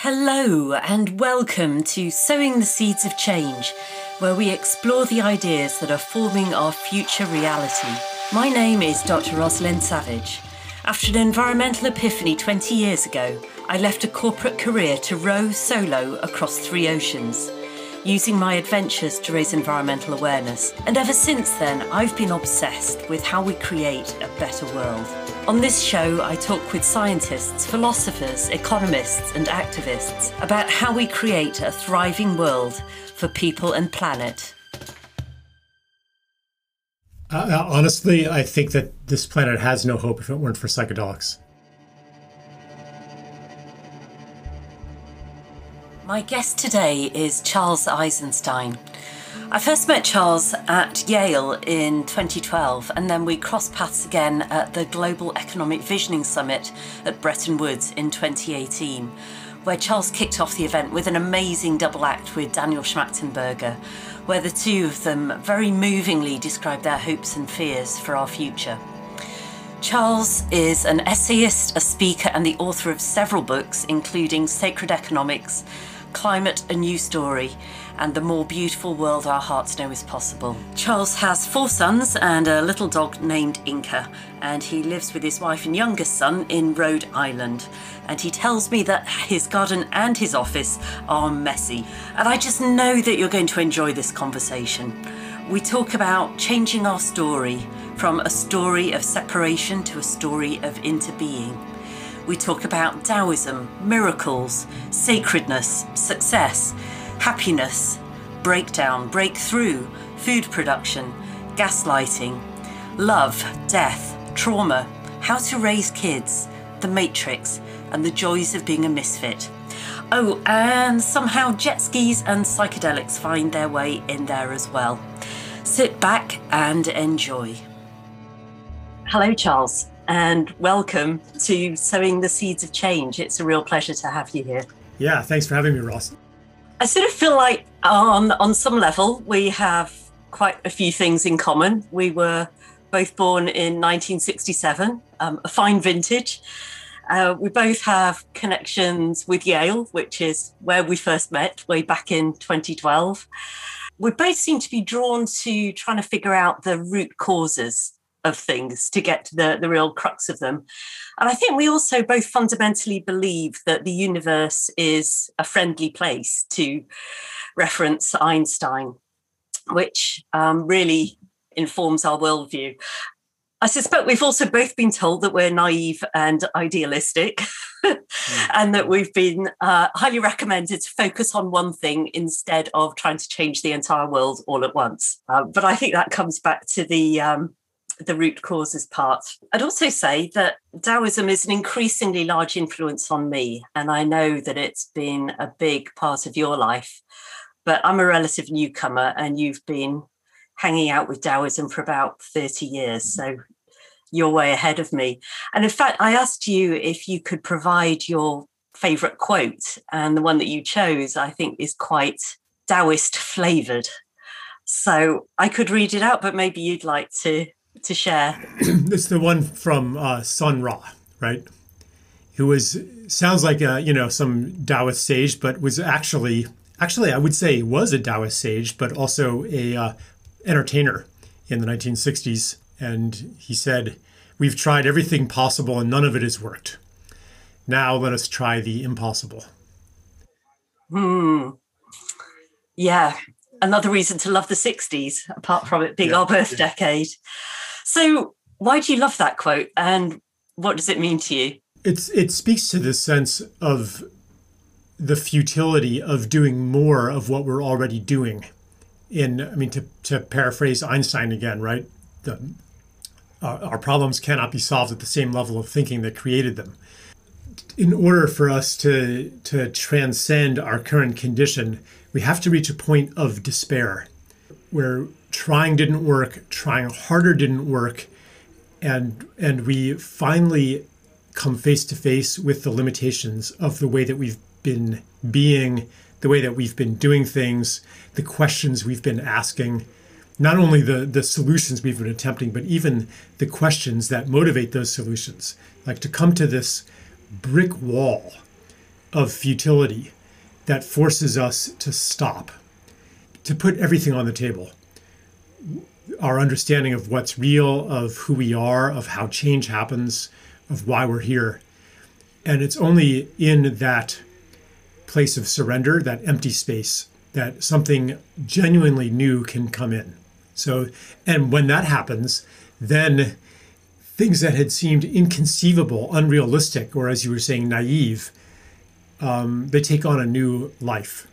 Hello and welcome to Sowing the Seeds of Change, where we explore the ideas that are forming our future reality. My name is Dr. Rosalind Savage. After an environmental epiphany 20 years ago, I left a corporate career to row solo across 3 oceans, using my adventures to raise environmental awareness. And ever since then, I've been obsessed with how we create a better world. On this show, I talk with scientists, philosophers, economists, and activists about how we create a thriving world for people and planet. Honestly, I think that this planet has no hope if it weren't for psychedelics. My guest today is Charles Eisenstein. I first met Charles at Yale in 2012, and then we crossed paths again at the Global Economic Visioning Summit at Bretton Woods in 2018, where Charles kicked off the event with an amazing double act with Daniel Schmachtenberger, where the two of them very movingly described their hopes and fears for our future. Charles is an essayist, a speaker, and the author of several books, including Sacred Economics, Climate: A New Story, and The More Beautiful World Our Hearts Know Is Possible. Charles has 4 sons and a little dog named Inca, and he lives with his wife and youngest son in Rhode Island. And he tells me that his garden and his office are messy. And I just know that you're going to enjoy this conversation. We talk about changing our story from a story of separation to a story of interbeing. We talk about Taoism, miracles, sacredness, success, happiness, breakdown, breakthrough, food production, gaslighting, love, death, trauma, how to raise kids, the matrix, and the joys of being a misfit. Oh, and somehow jet skis and psychedelics find their way in there as well. Sit back and enjoy. Hello, Charles, and welcome to Sowing the Seeds of Change. It's a real pleasure to have you here. Yeah, thanks for having me, Ross. I sort of feel like on some level, we have quite a few things in common. We were both born in 1967, a fine vintage. We both have connections with Yale, which is where we first met way back in 2012. We both seem to be drawn to trying to figure out the root causes of things to get to the real crux of them. And I think we also both fundamentally believe that the universe is a friendly place, to reference Einstein, which really informs our worldview. I suspect we've also both been told that we're naive and idealistic and that we've been highly recommended to focus on one thing instead of trying to change the entire world all at once. But I think that comes back to the root causes part. I'd also say that Taoism is an increasingly large influence on me, and I know that it's been a big part of your life, but I'm a relative newcomer and you've been hanging out with Taoism for about 30 years, so you're way ahead of me. And in fact, I asked you if you could provide your favourite quote, and the one that you chose, I think, is quite Taoist flavoured. So I could read it out, but maybe you'd like to share. It's the one from Sun Ra, right? Who sounds like some Taoist sage, but was actually I would say was a Taoist sage, but also a entertainer in the 1960s. And he said, "We've tried everything possible and none of it has worked. Now let us try the impossible." Yeah, another reason to love the 60s, apart from it being our birth decade. So why do you love that quote, and what does it mean to you? It speaks to the sense of the futility of doing more of what we're already doing. To paraphrase Einstein again, right? Our problems cannot be solved at the same level of thinking that created them. In order for us to transcend our current condition, we have to reach a point of despair where trying didn't work, trying harder didn't work, and we finally come face to face with the limitations of the way that we've been being, the way that we've been doing things, the questions we've been asking, not only the solutions we've been attempting, but even the questions that motivate those solutions. Like to come to this brick wall of futility that forces us to stop, to put everything on the table. Our understanding of what's real, of who we are, of how change happens, of why we're here. And it's only in that place of surrender, that empty space, that something genuinely new can come in. So, and when that happens, then things that had seemed inconceivable, unrealistic, or as you were saying, naive, they take on a new life.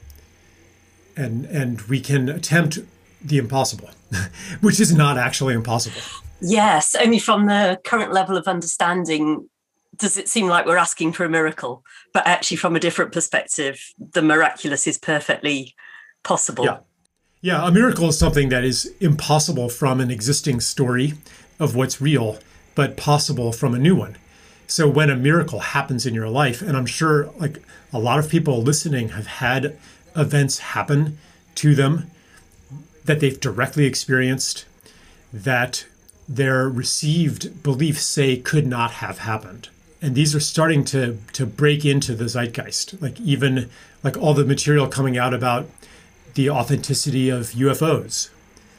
And we can attempt the impossible, which is not actually impossible. Yes, only from the current level of understanding does it seem like we're asking for a miracle, but actually from a different perspective, the miraculous is perfectly possible. Yeah, a miracle is something that is impossible from an existing story of what's real, but possible from a new one. So when a miracle happens in your life, and I'm sure like a lot of people listening have had events happen to them that they've directly experienced, that their received beliefs say could not have happened. And these are starting to break into the zeitgeist, like even like all the material coming out about the authenticity of UFOs,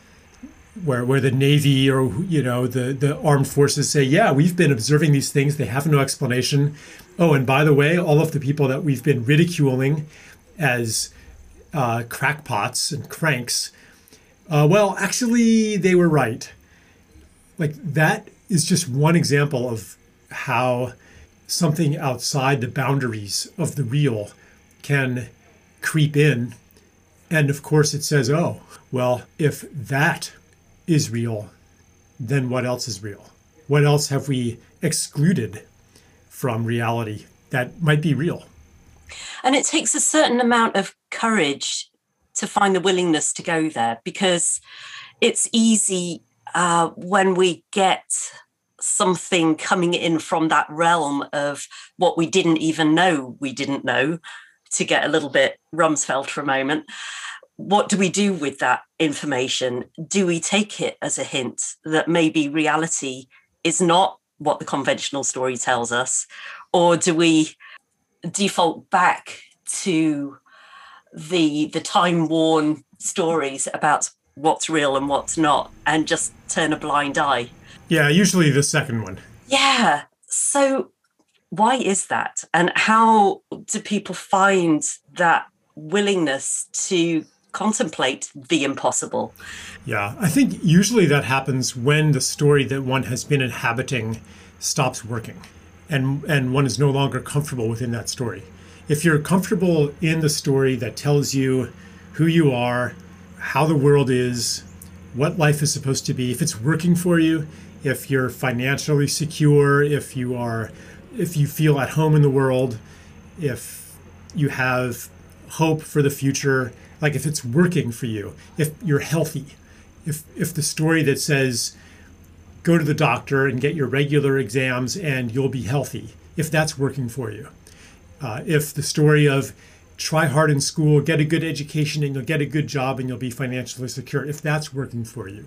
where the Navy or the armed forces say, yeah, we've been observing these things, they have no explanation. Oh, and by the way, all of the people that we've been ridiculing as crackpots and cranks, well, actually, they were right. Like that is just one example of how something outside the boundaries of the real can creep in. And of course it says, oh, well, if that is real, then what else is real? What else have we excluded from reality that might be real? And it takes a certain amount of courage to find the willingness to go there, because it's easy when we get something coming in from that realm of what we didn't even know we didn't know, to get a little bit Rumsfeld for a moment. What do we do with that information? Do we take it as a hint that maybe reality is not what the conventional story tells us? Or do we default back to the time-worn stories about what's real and what's not and just turn a blind eye? Yeah, usually the second one. Yeah. So why is that? And how do people find that willingness to contemplate the impossible? Yeah, I think usually that happens when the story that one has been inhabiting stops working and one is no longer comfortable within that story. If you're comfortable in the story that tells you who you are, how the world is, what life is supposed to be, if it's working for you, if you're financially secure, if you feel at home in the world, if you have hope for the future, like if it's working for you, if you're healthy, if the story that says go to the doctor and get your regular exams and you'll be healthy, if that's working for you, if the story of try hard in school, get a good education and you'll get a good job and you'll be financially secure, if that's working for you,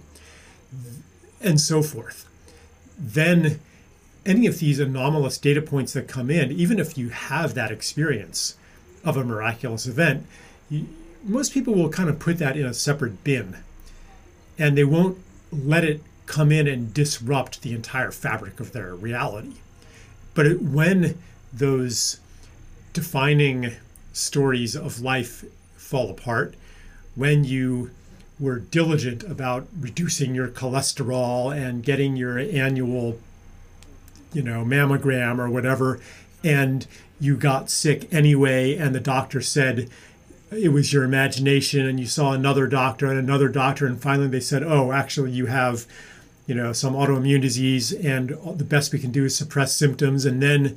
and so forth, then any of these anomalous data points that come in, even if you have that experience of a miraculous event, most people will kind of put that in a separate bin and they won't let it come in and disrupt the entire fabric of their reality. But when those defining stories of life fall apart, when you were diligent about reducing your cholesterol and getting your annual, mammogram or whatever, and you got sick anyway, and the doctor said it was your imagination, and you saw another doctor, and finally they said, oh, actually you have, some autoimmune disease, and the best we can do is suppress symptoms, and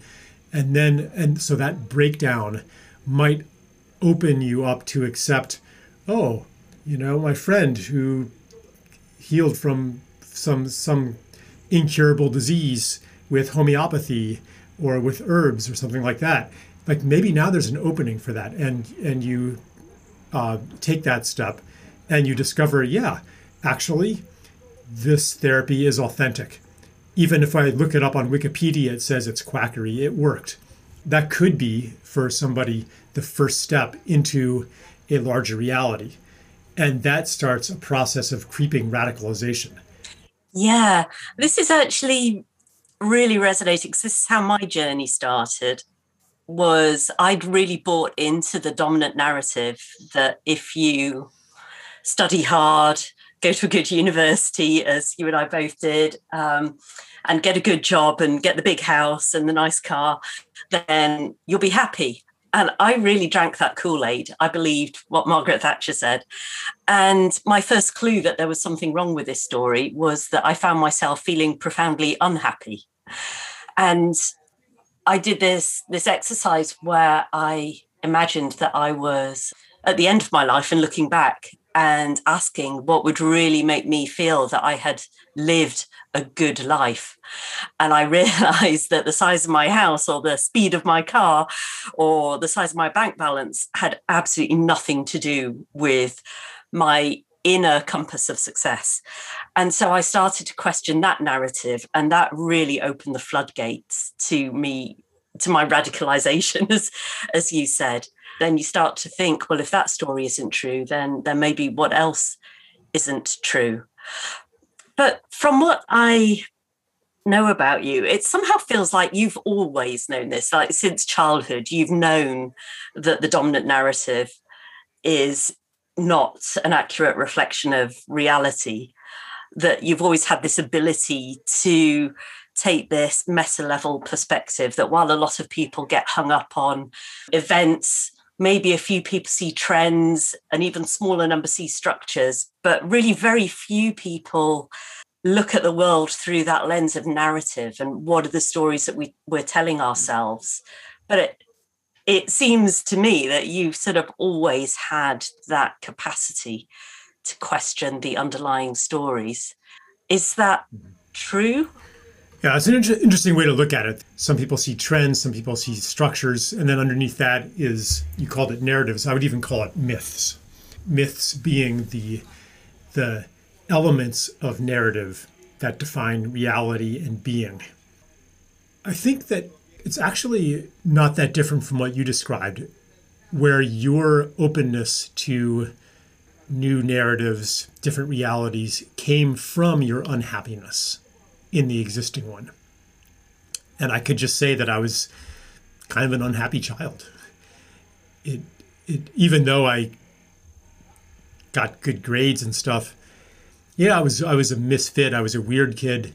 so that breakdown might open you up to accept, oh, my friend who healed from some incurable disease with homeopathy or with herbs or something like that. Like maybe now there's an opening for that, and you take that step and you discover, yeah, actually, this therapy is authentic. Even if I look it up on Wikipedia, it says it's quackery, it worked. that could be for somebody the first step into a larger reality. And that starts a process of creeping radicalization. Yeah, this is actually really resonating because this is how my journey started. Was I'd really bought into the dominant narrative that if you study hard, go to a good university, as you and I both did, and get a good job and get the big house and the nice car, then you'll be happy. And I really drank that Kool-Aid. I believed what Margaret Thatcher said. And my first clue that there was something wrong with this story was that I found myself feeling profoundly unhappy. And I did this exercise where I imagined that I was at the end of my life and looking back and asking what would really make me feel that I had lived a good life. And I realized that the size of my house or the speed of my car or the size of my bank balance had absolutely nothing to do with my inner compass of success. And so I started to question that narrative, and that really opened the floodgates to me, to my radicalization, as you said. Then you start to think, well, if that story isn't true, then maybe what else isn't true. But from what I know about you, it somehow feels like you've always known this, like since childhood, you've known that the dominant narrative is not an accurate reflection of reality, that you've always had this ability to take this meta level perspective, that while a lot of people get hung up on events, maybe a few people see trends, and even smaller numbers see structures, but really very few people look at the world through that lens of narrative and what are the stories that we're telling ourselves. But it seems to me that you've sort of always had that capacity to question the underlying stories. Is that true? Yeah, it's an interesting way to look at it. Some people see trends, some people see structures, and then underneath that is, you called it narratives. I would even call it myths. Myths being the elements of narrative that define reality and being. I think that it's actually not that different from what you described, where your openness to new narratives, different realities, came from your unhappiness in the existing one. And I could just say that I was kind of an unhappy child. It even though I got good grades and stuff, yeah, I was a misfit. I was a weird kid.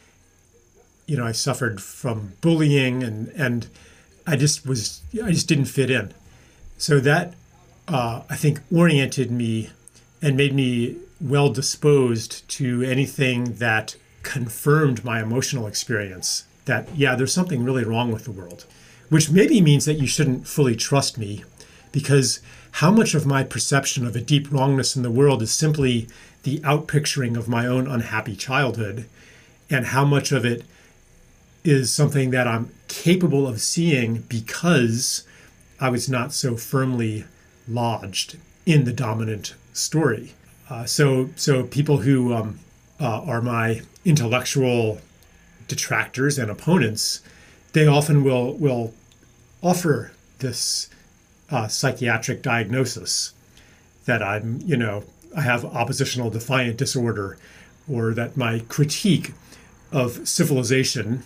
You know, I suffered from bullying and I just didn't fit in. So that I think oriented me and made me well disposed to anything that confirmed my emotional experience, that, yeah, there's something really wrong with the world, which maybe means that you shouldn't fully trust me, because how much of my perception of a deep wrongness in the world is simply the outpicturing of my own unhappy childhood, and how much of it is something that I'm capable of seeing because I was not so firmly lodged in the dominant story. So people who are my intellectual detractors and opponents, they often will offer this psychiatric diagnosis that I have oppositional defiant disorder, or that my critique of civilization,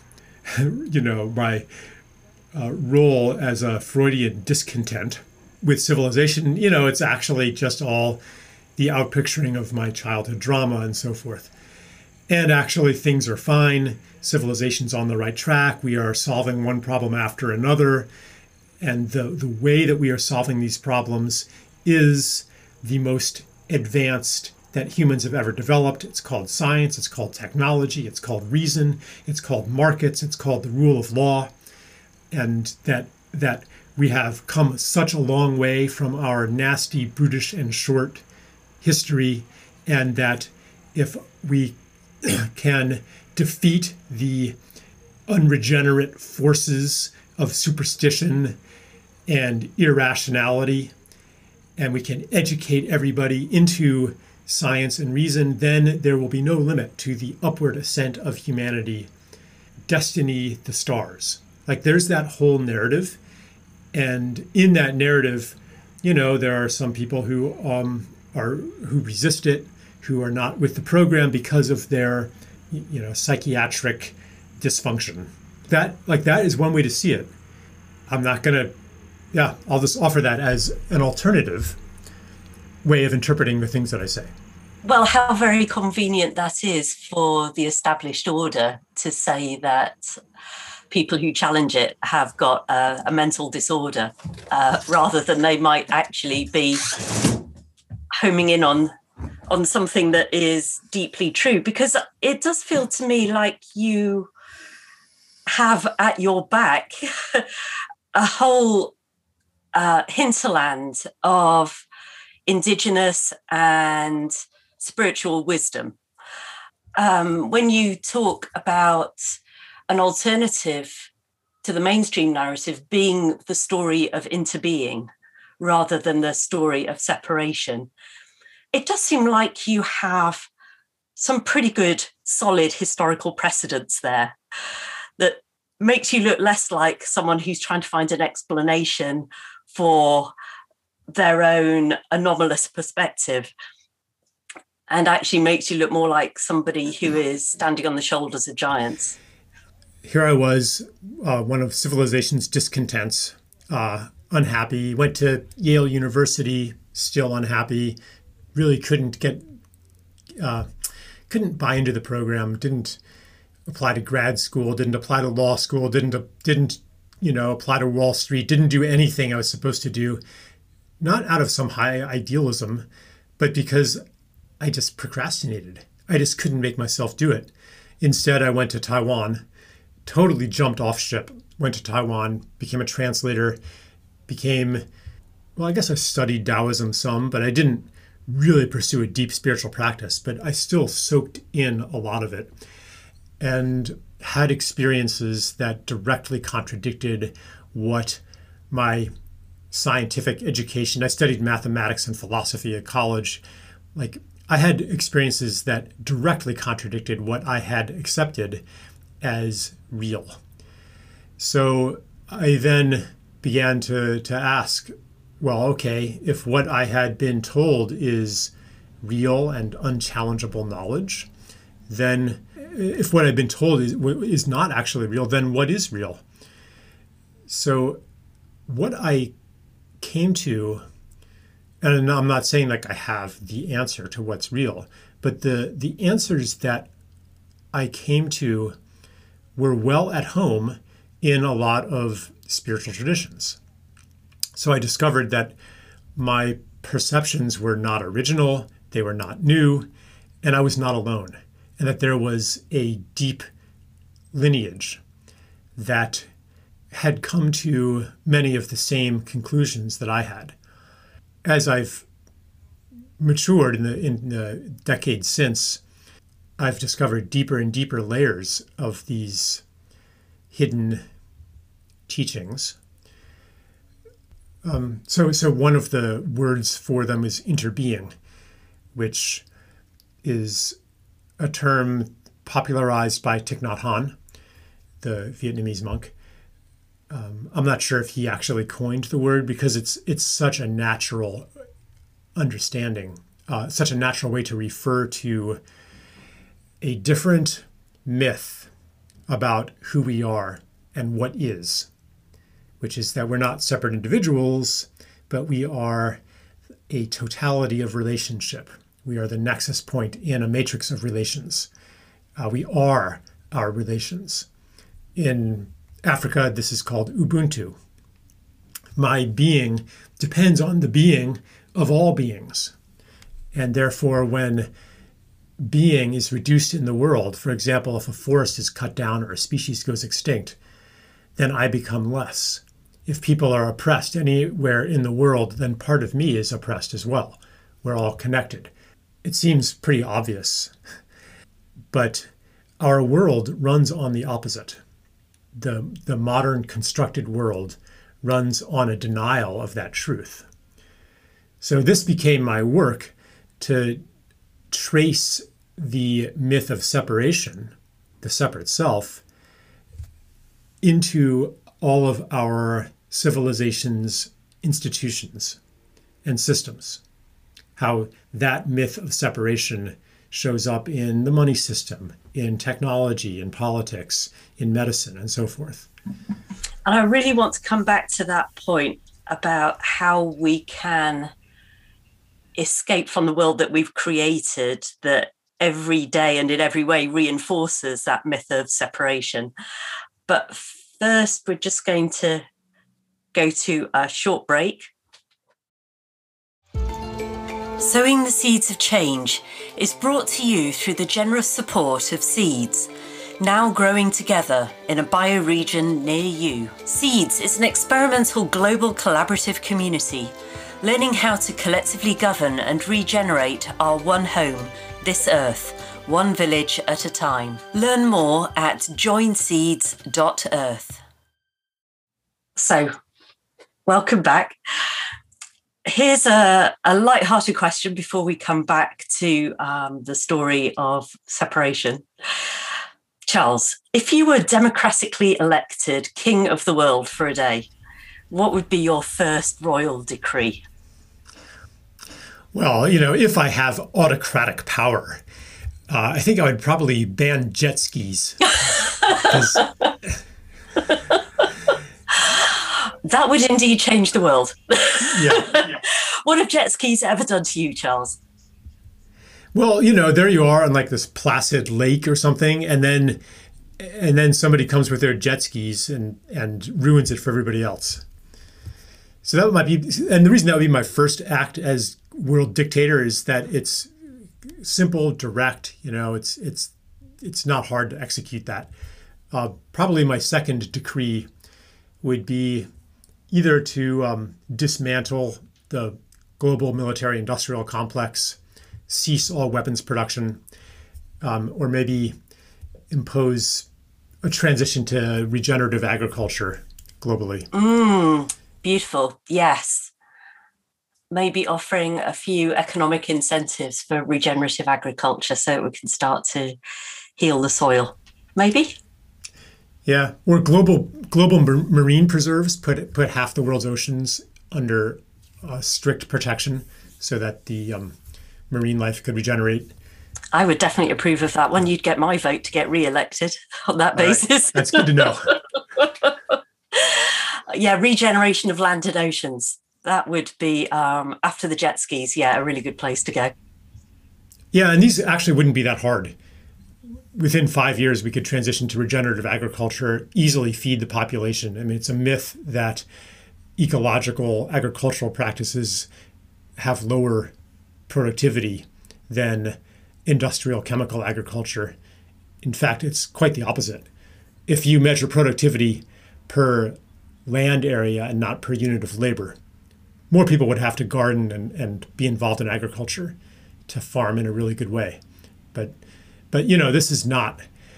my role as a Freudian discontent with civilization, it's actually just all the outpicturing of my childhood drama and so forth. And actually things are fine. Civilization's on the right track. We are solving one problem after another. And the way that we are solving these problems is the most advanced that humans have ever developed. It's called science, it's called technology, it's called reason, it's called markets, it's called the rule of law. And that we have come such a long way from our nasty, brutish, and short history, and that if we can defeat the unregenerate forces of superstition and irrationality, and we can educate everybody into science and reason, then there will be no limit to the upward ascent of humanity. Destiny, the stars. Like there's that whole narrative, and in that narrative, there are some people who resist it, who are not with the program because of their, psychiatric dysfunction. That is one way to see it. I'm not gonna, yeah, I'll just offer that as an alternative way of interpreting the things that I say. Well, how very convenient that is for the established order to say that people who challenge it have got a mental disorder, rather than they might actually be homing in on something that is deeply true. Because it does feel to me like you have at your back a whole hinterland of indigenous and spiritual wisdom. When you talk about an alternative to the mainstream narrative being the story of interbeing rather than the story of separation, it does seem like you have some pretty good, solid historical precedents there that makes you look less like someone who's trying to find an explanation for their own anomalous perspective, and actually makes you look more like somebody who is standing on the shoulders of giants. Here I was, one of civilization's discontents, unhappy, went to Yale University, still unhappy, really couldn't buy into the program, didn't apply to grad school, didn't apply to law school, didn't apply to Wall Street, didn't do anything I was supposed to do, not out of some high idealism, but because I just procrastinated. I just couldn't make myself do it. Instead, I went to Taiwan, totally jumped off ship, went to Taiwan, became a translator, I guess I studied Taoism some, but I didn't really pursue a deep spiritual practice, but I still soaked in a lot of it and had experiences that directly contradicted what my scientific education. I studied mathematics and philosophy at college. I had experiences that directly contradicted what I had accepted as real. So I then began to ask, well, okay, if what I had been told is real and unchallengeable knowledge, then if what I've been told is not actually real, then what is real? So what I came to, and I'm not saying like I have the answer to what's real, but the answers that I came to were well at home in a lot of spiritual traditions. So I discovered that my perceptions were not original, they were not new, and I was not alone, and that there was a deep lineage that had come to many of the same conclusions that I had. As I've matured in the decades since, I've discovered deeper and deeper layers of these hidden teachings. So one of the words for them is interbeing, which is a term popularized by Thich Nhat Hanh, the Vietnamese monk. I'm not sure if he actually coined the word because it's such a natural understanding, such a natural way to refer to a different myth about who we are and what is, which is that we're not separate individuals, but we are a totality of relationship. We are the nexus point in a matrix of relations. We are our relations. In Africa, this is called Ubuntu. My being depends on the being of all beings. And therefore, when being is reduced in the world, for example, if a forest is cut down or a species goes extinct, then I become less. If people are oppressed anywhere in the world, then part of me is oppressed as well. We're all connected. It seems pretty obvious, but our world runs on the opposite. The modern constructed world runs on a denial of that truth. So this became my work to trace the myth of separation, the separate self, into all of our civilization's institutions and systems, how that myth of separation shows up in the money system, in technology, in politics, in medicine, and so forth. And I really want to come back to that point about how we can escape from the world that we've created, that every day and in every way reinforces that myth of separation. But first, we're just going to go to a short break. Sowing the Seeds of Change is brought to you through the generous support of Seeds, now growing together in a bioregion near you. Seeds is an experimental global collaborative community, learning how to collectively govern and regenerate our one home, this earth, one village at a time. Learn more at joinseeds.earth. So, welcome back. Here's a light-hearted question before we come back to the story of separation. Charles, if you were democratically elected king of the world for a day, what would be your first royal decree? Well, if I have autocratic power, I think I would probably ban jet skis. That would indeed change the world. Yeah. What have jet skis ever done to you, Charles? Well, there you are on like this placid lake or something, and then somebody comes with their jet skis and ruins it for everybody else. So that might be, and the reason that would be my first act as world dictator is that it's simple, direct. It's not hard to execute that. Probably my second decree would be either to dismantle the global military industrial complex, cease all weapons production, or maybe impose a transition to regenerative agriculture globally. Beautiful. Yes. Maybe offering a few economic incentives for regenerative agriculture so we can start to heal the soil. Maybe? Yeah, or global marine preserves put half the world's oceans under strict protection so that the marine life could regenerate. I would definitely approve of that one. You'd get my vote to get re-elected on that basis. Right. That's good to know. Yeah, regeneration of land and oceans. That would be, after the jet skis, a really good place to go. Yeah, and these actually wouldn't be that hard. Within 5 years, we could transition to regenerative agriculture, easily feed the population. I mean, it's a myth that ecological agricultural practices have lower productivity than industrial chemical agriculture. In fact, it's quite the opposite. If you measure productivity per land area and not per unit of labor, more people would have to garden and be involved in agriculture to farm in a really good way. But this is not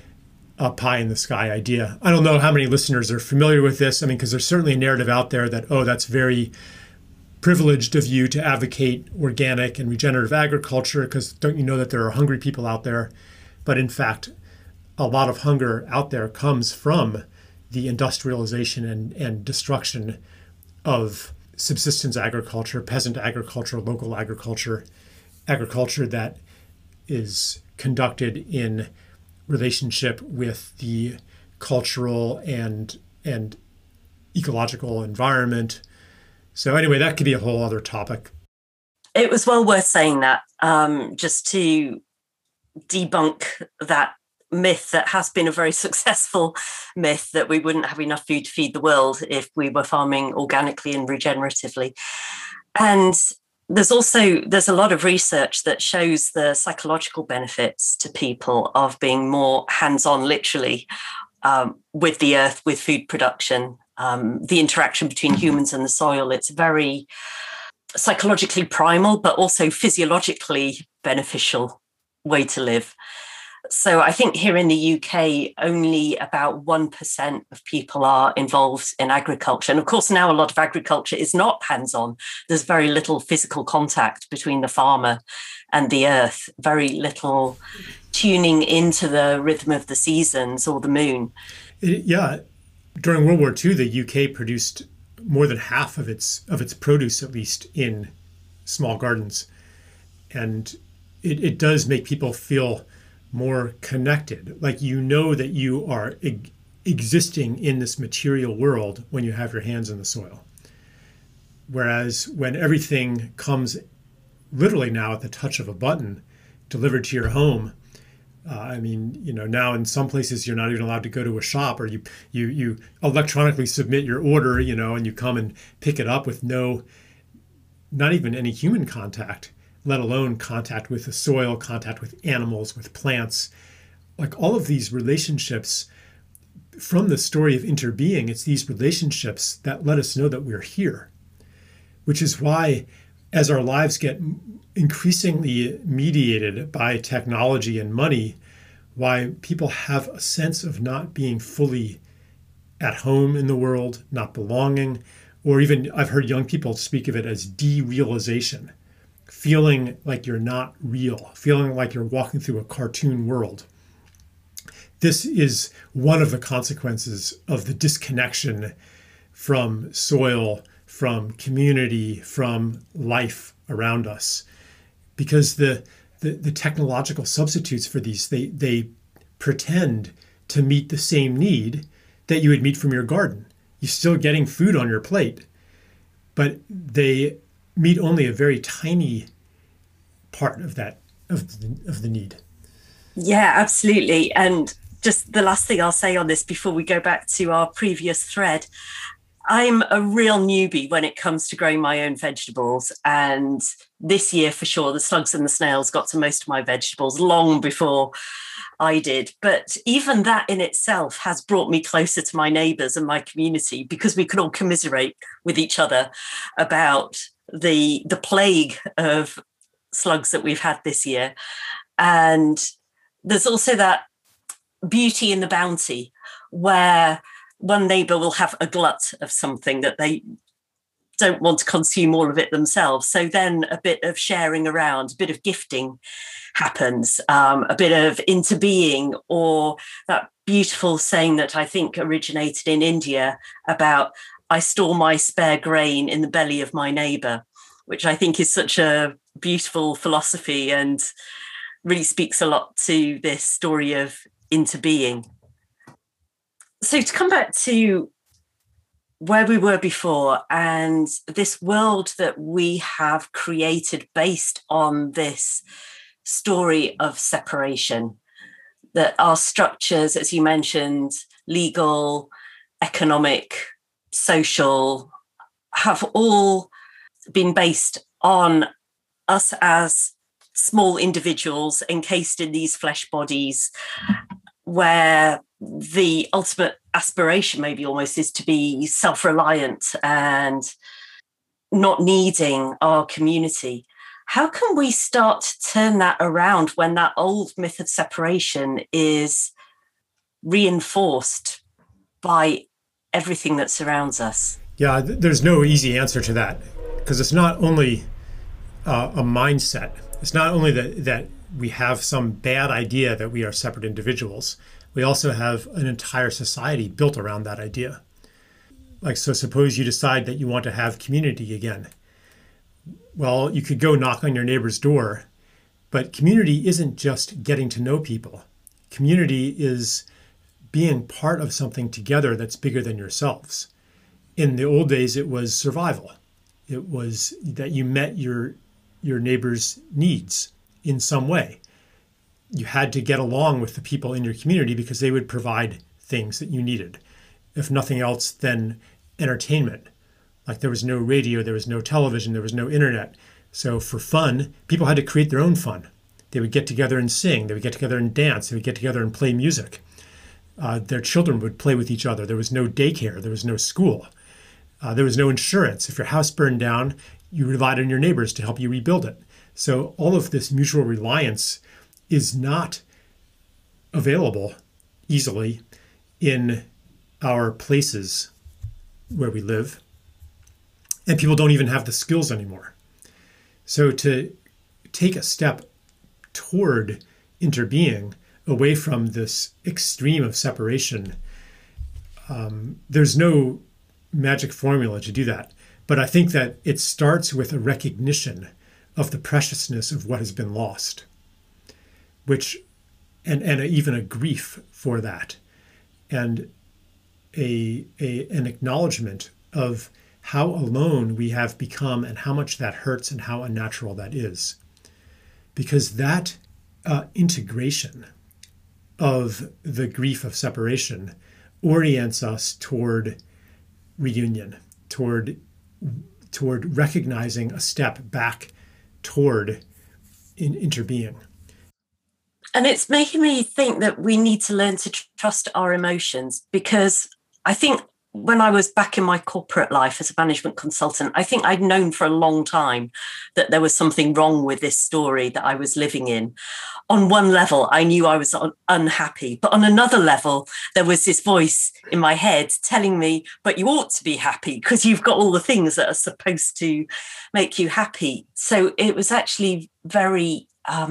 a pie in the sky idea. I don't know how many listeners are familiar with this. I mean, because there's certainly a narrative out there that, that's very privileged of you to advocate organic and regenerative agriculture, because don't you know that there are hungry people out there? But in fact, a lot of hunger out there comes from the industrialization and destruction of subsistence agriculture, peasant agriculture, local agriculture that is conducted in relationship with the cultural and ecological environment. So anyway, that could be a whole other topic. It was well worth saying that, just to debunk that myth that has been a very successful myth that we wouldn't have enough food to feed the world if we were farming organically and regeneratively. And there's a lot of research that shows the psychological benefits to people of being more hands-on, literally, with the earth, with food production, the interaction between humans and the soil. It's very psychologically primal, but also physiologically beneficial way to live. So I think here in the UK, only about 1% of people are involved in agriculture. And of course, now a lot of agriculture is not hands-on. There's very little physical contact between the farmer and the earth, very little tuning into the rhythm of the seasons or the moon. Yeah. During World War II, the UK produced more than half of its produce, at least, in small gardens. And it does make people feel more connected. Like, you know that you are existing in this material world when you have your hands in the soil. Whereas when everything comes literally now at the touch of a button, delivered to your home, now in some places you're not even allowed to go to a shop, or you electronically submit your order, and you come and pick it up with not even any human contact, let alone contact with the soil, contact with animals, with plants. Like, all of these relationships, from the story of interbeing, it's these relationships that let us know that we're here, which is why, as our lives get increasingly mediated by technology and money, why people have a sense of not being fully at home in the world, not belonging, or even I've heard young people speak of it as derealization, feeling like you're not real, feeling like you're walking through a cartoon world. This is one of the consequences of the disconnection from soil, from community, from life around us. Because the technological substitutes for these, they pretend to meet the same need that you would meet from your garden. You're still getting food on your plate, but they meet only a very tiny part of the need. Yeah, absolutely. And just the last thing I'll say on this before we go back to our previous thread, I'm a real newbie when it comes to growing my own vegetables. And this year, for sure, the slugs and the snails got to most of my vegetables long before I did. But even that in itself has brought me closer to my neighbours and my community, because we can all commiserate with each other about the plague of slugs that we've had this year. And there's also that beauty in the bounty, where one neighbour will have a glut of something that they don't want to consume all of it themselves. So then a bit of sharing around, a bit of gifting happens, a bit of interbeing, or that beautiful saying that I think originated in India about, I store my spare grain in the belly of my neighbour, which I think is such a beautiful philosophy and really speaks a lot to this story of interbeing. So to come back to where we were before and this world that we have created based on this story of separation, that our structures, as you mentioned, legal, economic, social, have all been based on us as small individuals encased in these flesh bodies, where the ultimate aspiration maybe almost is to be self-reliant and not needing our community. How can we start to turn that around when that old myth of separation is reinforced by everything that surrounds us? Yeah, there's no easy answer to that, because it's not only a mindset. It's not only that we have some bad idea that we are separate individuals. We also have an entire society built around that idea. Like, so suppose you decide that you want to have community again. Well, you could go knock on your neighbor's door, but community isn't just getting to know people. Community is being part of something together that's bigger than yourselves. In the old days, it was survival. It was that you met your neighbor's needs in some way. You had to get along with the people in your community because they would provide things that you needed. If nothing else, then entertainment. Like, there was no radio, there was no television, there was no internet. So for fun, people had to create their own fun. They would get together and sing. They would get together and dance. They would get together and play music. Their children would play with each other. There was no daycare. There was no school. There was no insurance. If your house burned down, you relied on your neighbors to help you rebuild it. So all of this mutual reliance is not available easily in our places where we live. And people don't even have the skills anymore. So to take a step toward interbeing away from this extreme of separation, there's no magic formula to do that. But I think that it starts with a recognition of the preciousness of what has been lost, which, and even a grief for that, and an acknowledgement of how alone we have become and how much that hurts and how unnatural that is. Because that integration of the grief of separation orients us toward reunion, toward recognizing a step back toward interbeing. And it's making me think that we need to learn to trust our emotions, because I think when I was back in my corporate life as a management consultant, I think I'd known for a long time that there was something wrong with this story that I was living in. On one level, I knew I was unhappy, but on another level, there was this voice in my head telling me, but you ought to be happy because you've got all the things that are supposed to make you happy. So it was actually very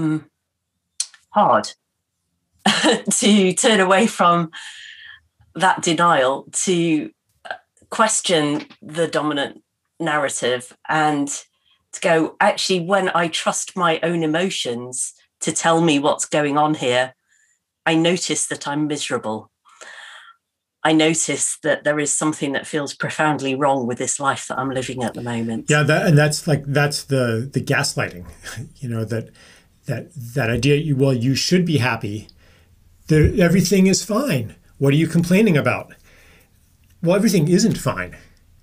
hard to turn away from that denial, to question the dominant narrative, and to go, actually, when I trust my own emotions to tell me what's going on here, I notice that I'm miserable. I notice that there is something that feels profoundly wrong with this life that I'm living at the moment. Yeah, that's the gaslighting, that idea. You should be happy. Everything is fine. What are you complaining about? Well, everything isn't fine.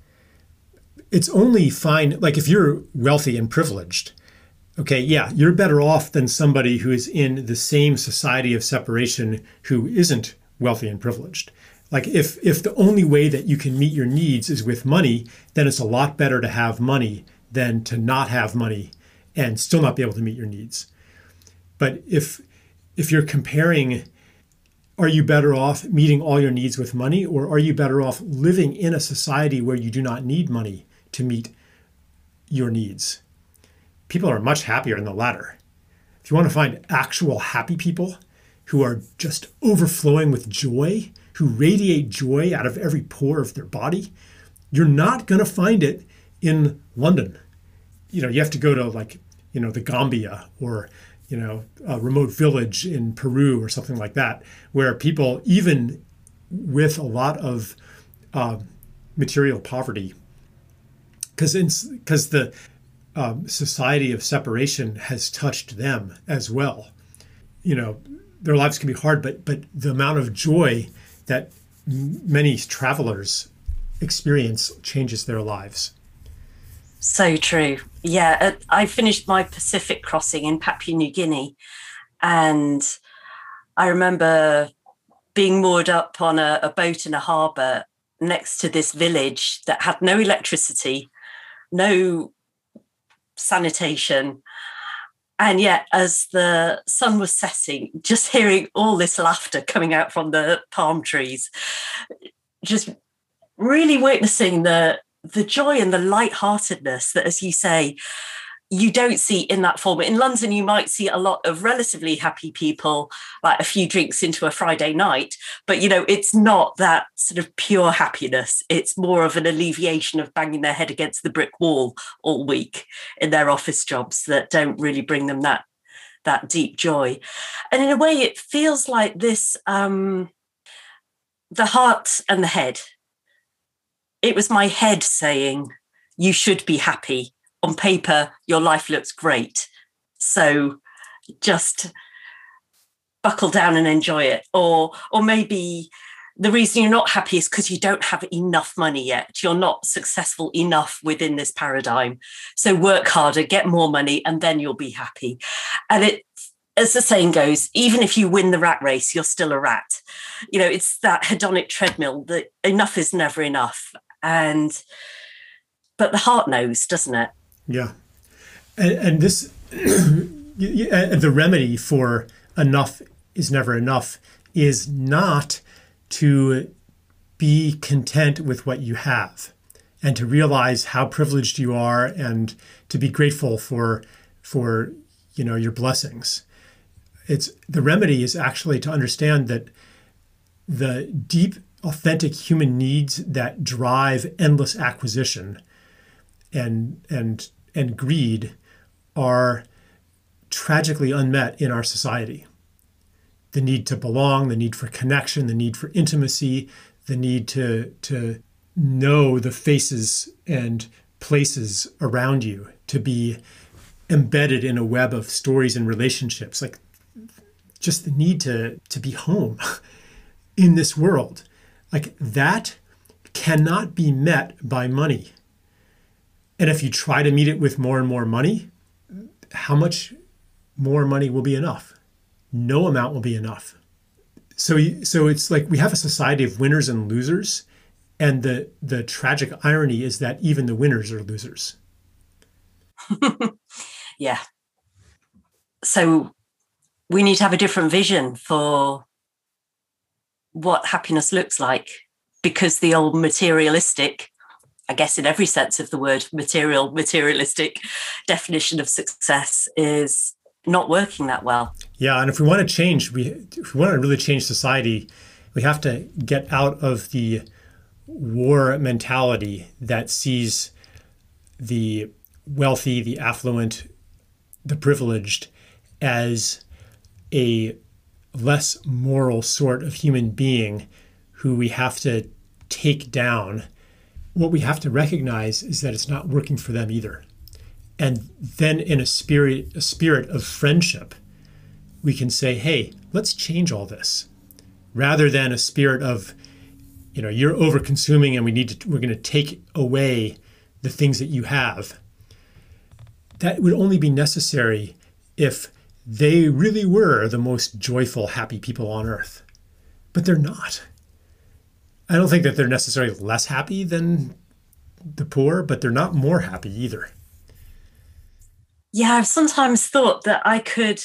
It's only fine, like if you're wealthy and privileged, okay, yeah, you're better off than somebody who is in the same society of separation who isn't wealthy and privileged. Like if the only way that you can meet your needs is with money, then it's a lot better to have money than to not have money and still not be able to meet your needs. But if you're comparing, are you better off meeting all your needs with money, or are you better off living in a society where you do not need money to meet your needs? People are much happier in the latter. If you want to find actual happy people who are just overflowing with joy, who radiate joy out of every pore of their body, you're not going to find it in London. You have to go to the Gambia or a remote village in Peru or something like that, where people, even with a lot of material poverty, because the society of separation has touched them as well. Their lives can be hard, but the amount of joy that many travelers experience changes their lives. So true. Yeah, I finished my Pacific crossing in Papua New Guinea, and I remember being moored up on a boat in a harbour next to this village that had no electricity, no sanitation. And yet, as the sun was setting, just hearing all this laughter coming out from the palm trees, just really witnessing the joy and the lightheartedness that, as you say, you don't see in that form. In London, you might see a lot of relatively happy people, like a few drinks into a Friday night, but, it's not that sort of pure happiness. It's more of an alleviation of banging their head against the brick wall all week in their office jobs that don't really bring them that deep joy. And in a way, it feels like this, the heart and the head. It was my head saying, you should be happy. On paper, your life looks great. So just buckle down and enjoy it. Or maybe the reason you're not happy is because you don't have enough money yet. You're not successful enough within this paradigm. So work harder, get more money, and then you'll be happy. And it, as the saying goes, even if you win the rat race, you're still a rat. It's that hedonic treadmill that enough is never enough. But the heart knows, doesn't it? Yeah. And this, the remedy for enough is never enough is not to be content with what you have and to realize how privileged you are and to be grateful for your blessings. The remedy is actually to understand that the deep authentic human needs that drive endless acquisition and greed are tragically unmet in our society. The need to belong, the need for connection, the need for intimacy, the need to know the faces and places around you, to be embedded in a web of stories and relationships, like just the need to be home in this world. Like that cannot be met by money. And if you try to meet it with more and more money, how much more money will be enough? No amount will be enough. So it's like we have a society of winners and losers. And the tragic irony is that even the winners are losers. Yeah. So we need to have a different vision for what happiness looks like, because the old materialistic, I guess in every sense of the word, materialistic definition of success is not working that well. Yeah, and if we want to change, if we want to really change society, we have to get out of the war mentality that sees the wealthy, the affluent, the privileged as a less moral sort of human being who we have to take down. What we have to recognize is that it's not working for them either. And then in a spirit of friendship, we can say, hey, let's change all this. Rather than a spirit of, you're over consuming and we're going to take away the things that you have. That would only be necessary if they really were the most joyful, happy people on earth. But they're not. I don't think that they're necessarily less happy than the poor, but they're not more happy either. Yeah, I've sometimes thought that I could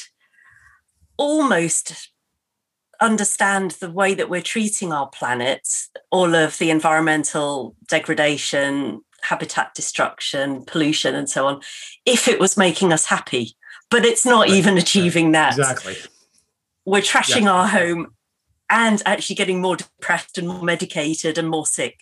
almost understand the way that we're treating our planet, all of the environmental degradation, habitat destruction, pollution, and so on, if it was making us happy. But it's not even achieving that. Exactly. We're trashing our home and actually getting more depressed and more medicated and more sick.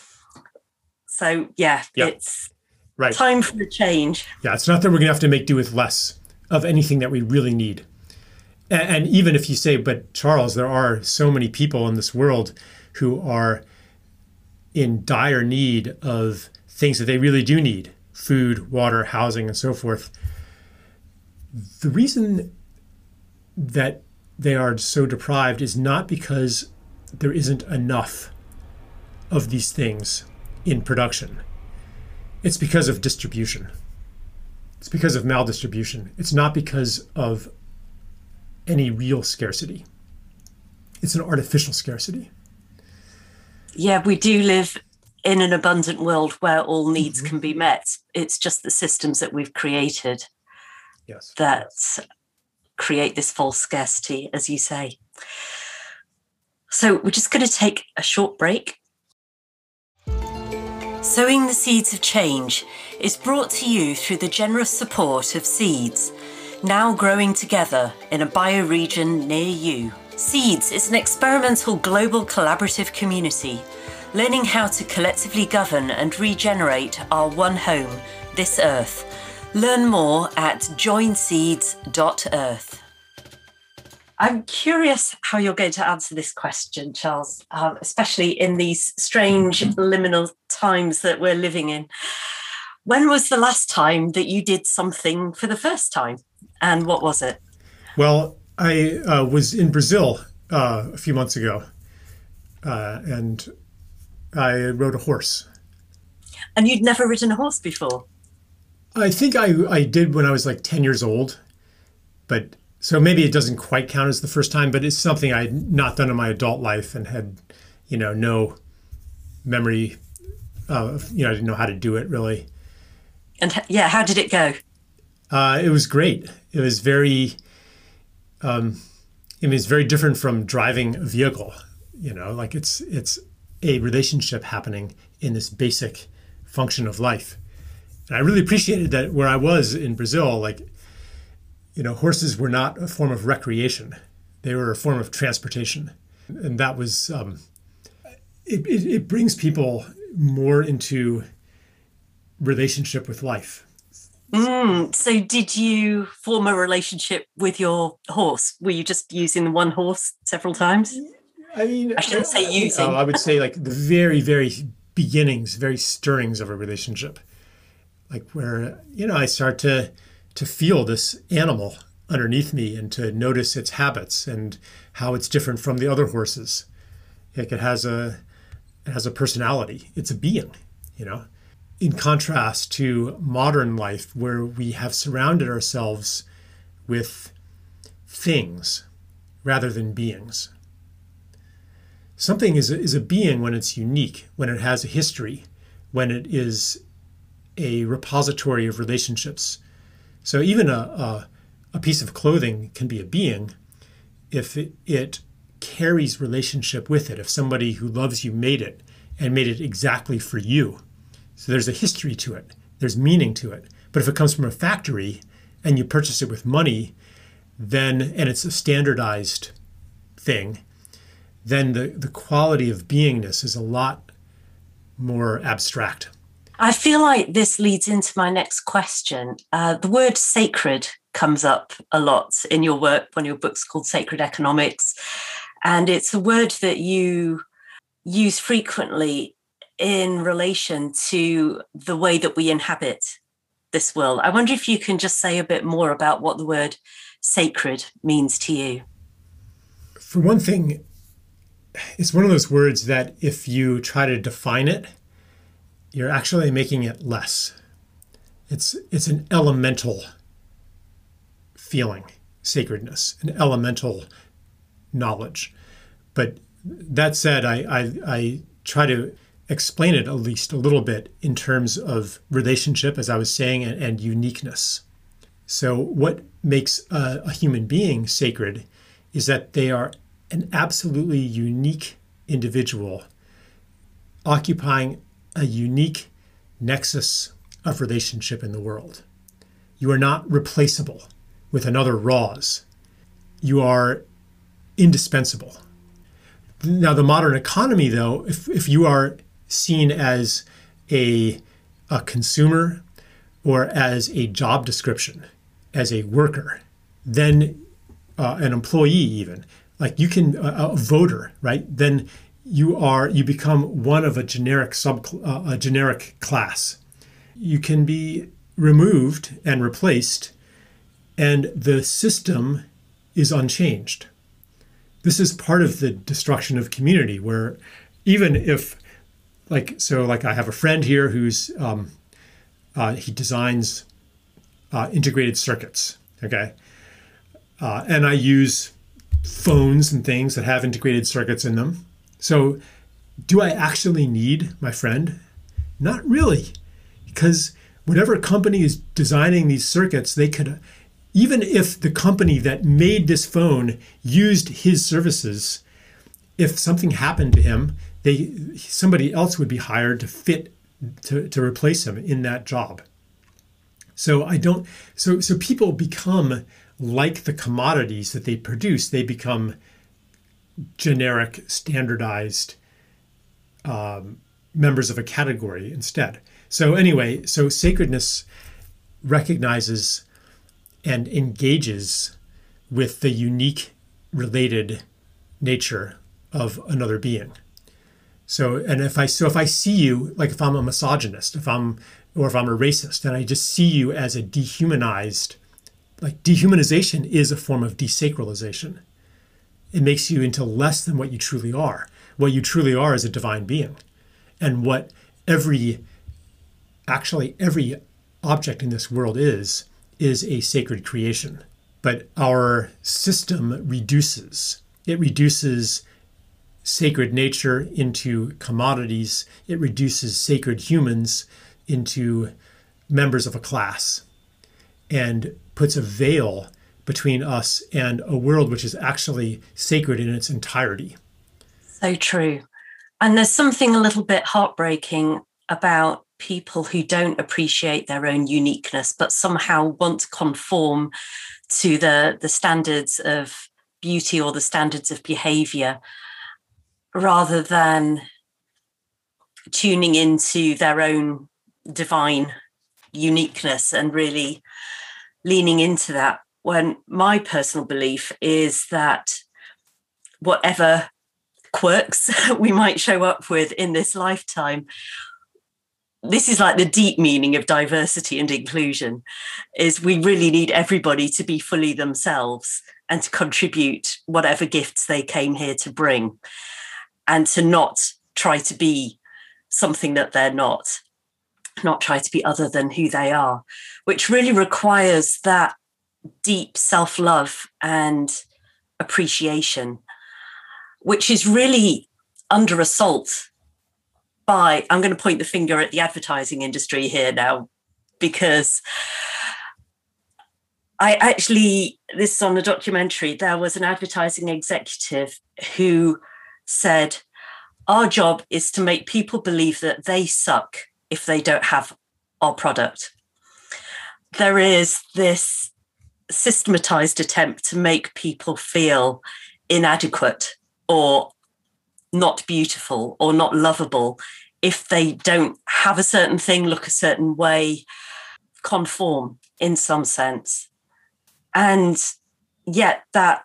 So, it's time for a change. Yeah, it's not that we're going to have to make do with less of anything that we really need. And even if you say, but Charles, there are so many people in this world who are in dire need of things that they really do need: food, water, housing, and so forth. The reason that they are so deprived is not because there isn't enough of these things in production. It's because of distribution. It's because of maldistribution. It's not because of any real scarcity. It's an artificial scarcity. Yeah, we do live in an abundant world where all needs can be met. It's just the systems that we've created that create this false scarcity, as you say. So we're just going to take a short break. Sowing the Seeds of Change is brought to you through the generous support of Seeds, now growing together in a bioregion near you. Seeds is an experimental global collaborative community, learning how to collectively govern and regenerate our one home, this Earth. Learn more at joinseeds.earth. I'm curious how you're going to answer this question, Charles, especially in these strange liminal times that we're living in. When was the last time that you did something for the first time? And what was it? Well, I was in Brazil a few months ago, and I rode a horse. And you'd never ridden a horse before? I think I did when I was like 10 years old, but so maybe it doesn't quite count as the first time, but it's something I had not done in my adult life and had, no memory of, I didn't know how to do it really. And how did it go? It was great. It was very, it's very different from driving a vehicle, like it's a relationship happening in this basic function of life. And I really appreciated that where I was in Brazil, horses were not a form of recreation. They were a form of transportation. And that was, it brings people more into relationship with life. So did you form a relationship with your horse? Were you just using one horse several times? I mean, I shouldn't say using. I would say like the very, very beginnings, very stirrings of a relationship, like where, I start to feel this animal underneath me and to notice its habits and how it's different from the other horses. Like it has a personality. It's a being, in contrast to modern life where we have surrounded ourselves with things rather than beings. Something is a being when it's unique, when it has a history, when it is a repository of relationships. So even a piece of clothing can be a being if it carries relationship with it. If somebody who loves you made it and made it exactly for you. So there's a history to it. There's meaning to it. But if it comes from a factory and you purchase it with money, and it's a standardized thing, then the quality of beingness is a lot more abstract. I feel like this leads into my next question. The word sacred comes up a lot in your work. One of your books called Sacred Economics. And it's a word that you use frequently in relation to the way that we inhabit this world. I wonder if you can just say a bit more about what the word sacred means to you. For one thing, it's one of those words that if you try to define it, you're actually making it less. It's an elemental feeling, sacredness, an elemental knowledge. But that said, I try to explain it at least a little bit in terms of relationship, as I was saying, and uniqueness. So what makes a human being sacred is that they are an absolutely unique individual occupying a unique nexus of relationship in the world. You are not replaceable with another Roz. You are indispensable. Now, the modern economy, though, if you are seen as a consumer or as a job description, as a worker, then an employee even, like you can, a voter, right? Then you become one of a generic generic class. You can be removed and replaced, and the system is unchanged. This is part of the destruction of community, where even if, like I have a friend here who's he designs integrated circuits, okay, and I use phones and things that have integrated circuits in them. So do I actually need my friend? Not really, because whatever company is designing these circuits, they could, even if the company that made this phone used his services, if something happened to him, somebody else would be hired to replace him in that job. So people become like the commodities that they produce. They become generic, standardized members of a category instead. So anyway, sacredness recognizes and engages with the unique, related nature of another being. So if I see you, like if I'm a misogynist, if I'm a racist, and I just see you as a dehumanized, like dehumanization is a form of desacralization. It makes you into less than what you truly are. What you truly are is a divine being. And what every object in this world is a sacred creation. But our system reduces. It reduces sacred nature into commodities. It reduces sacred humans into members of a class and puts a veil between us and a world which is actually sacred in its entirety. So true. And there's something a little bit heartbreaking about people who don't appreciate their own uniqueness, but somehow want to conform to the standards of beauty or the standards of behavior, rather than tuning into their own divine uniqueness and really leaning into that. When my personal belief is that whatever quirks we might show up with in this lifetime, this is like the deep meaning of diversity and inclusion, is we really need everybody to be fully themselves and to contribute whatever gifts they came here to bring, and to not try to be something that they're not try to be other than who they are, which really requires that deep self-love and appreciation, which is really under assault by, I'm going to point the finger at the advertising industry here now, because this is on the documentary, there was an advertising executive who said, our job is to make people believe that they suck if they don't have our product. There is this systematized attempt to make people feel inadequate or not beautiful or not lovable if they don't have a certain thing, look a certain way, conform in some sense. And yet that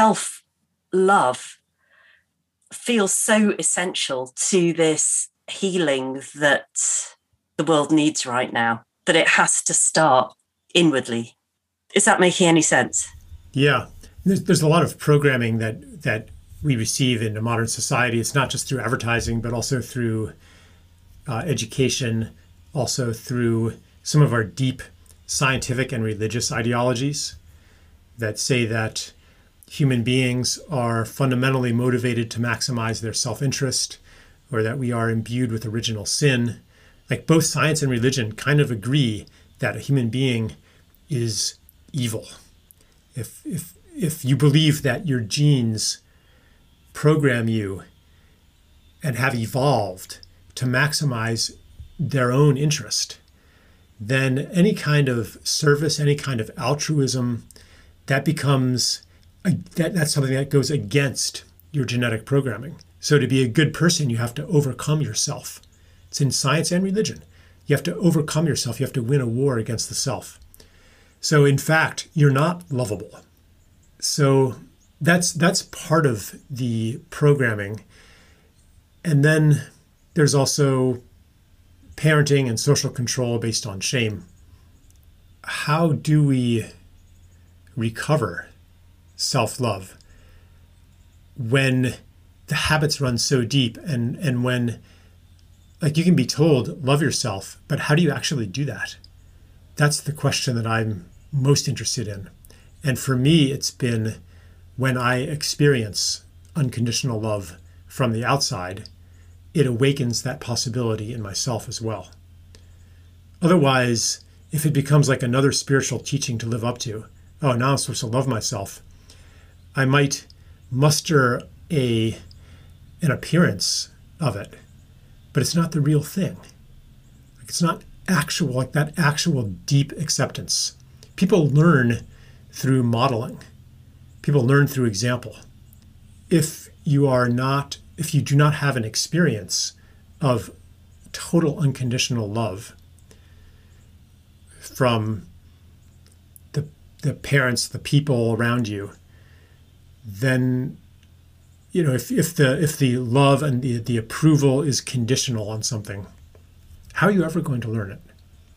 self-love feels so essential to this healing that the world needs right now, that it has to start inwardly. Is that making any sense? Yeah. There's a lot of programming that we receive in a modern society. It's not just through advertising, but also through education, also through some of our deep scientific and religious ideologies that say that human beings are fundamentally motivated to maximize their self-interest, or that we are imbued with original sin. Like, both science and religion kind of agree that a human being is evil. If you believe that your genes program you and have evolved to maximize their own interest, then any kind of service, any kind of altruism, that becomes that's something that goes against your genetic programming. So to be a good person, you have to overcome yourself. It's in science and religion. You have to overcome yourself. You have to win a war against the self. So in fact, you're not lovable. So that's part of the programming. And then there's also parenting and social control based on shame. How do we recover self-love when the habits run so deep, and when, like, you can be told, love yourself, but how do you actually do that? That's the question that I'm most interested in. And for me, it's been when I experience unconditional love from the outside, it awakens that possibility in myself as well. Otherwise, if it becomes like another spiritual teaching to live up to, oh, now I'm supposed to love myself, I might muster an appearance of it, but it's not the real thing. Like, it's not actual, like that actual deep acceptance. People learn through modeling. People learn through example. If you do not have an experience of total unconditional love from the parents, the people around you, then, you know, if the love and the approval is conditional on something, how are you ever going to learn it?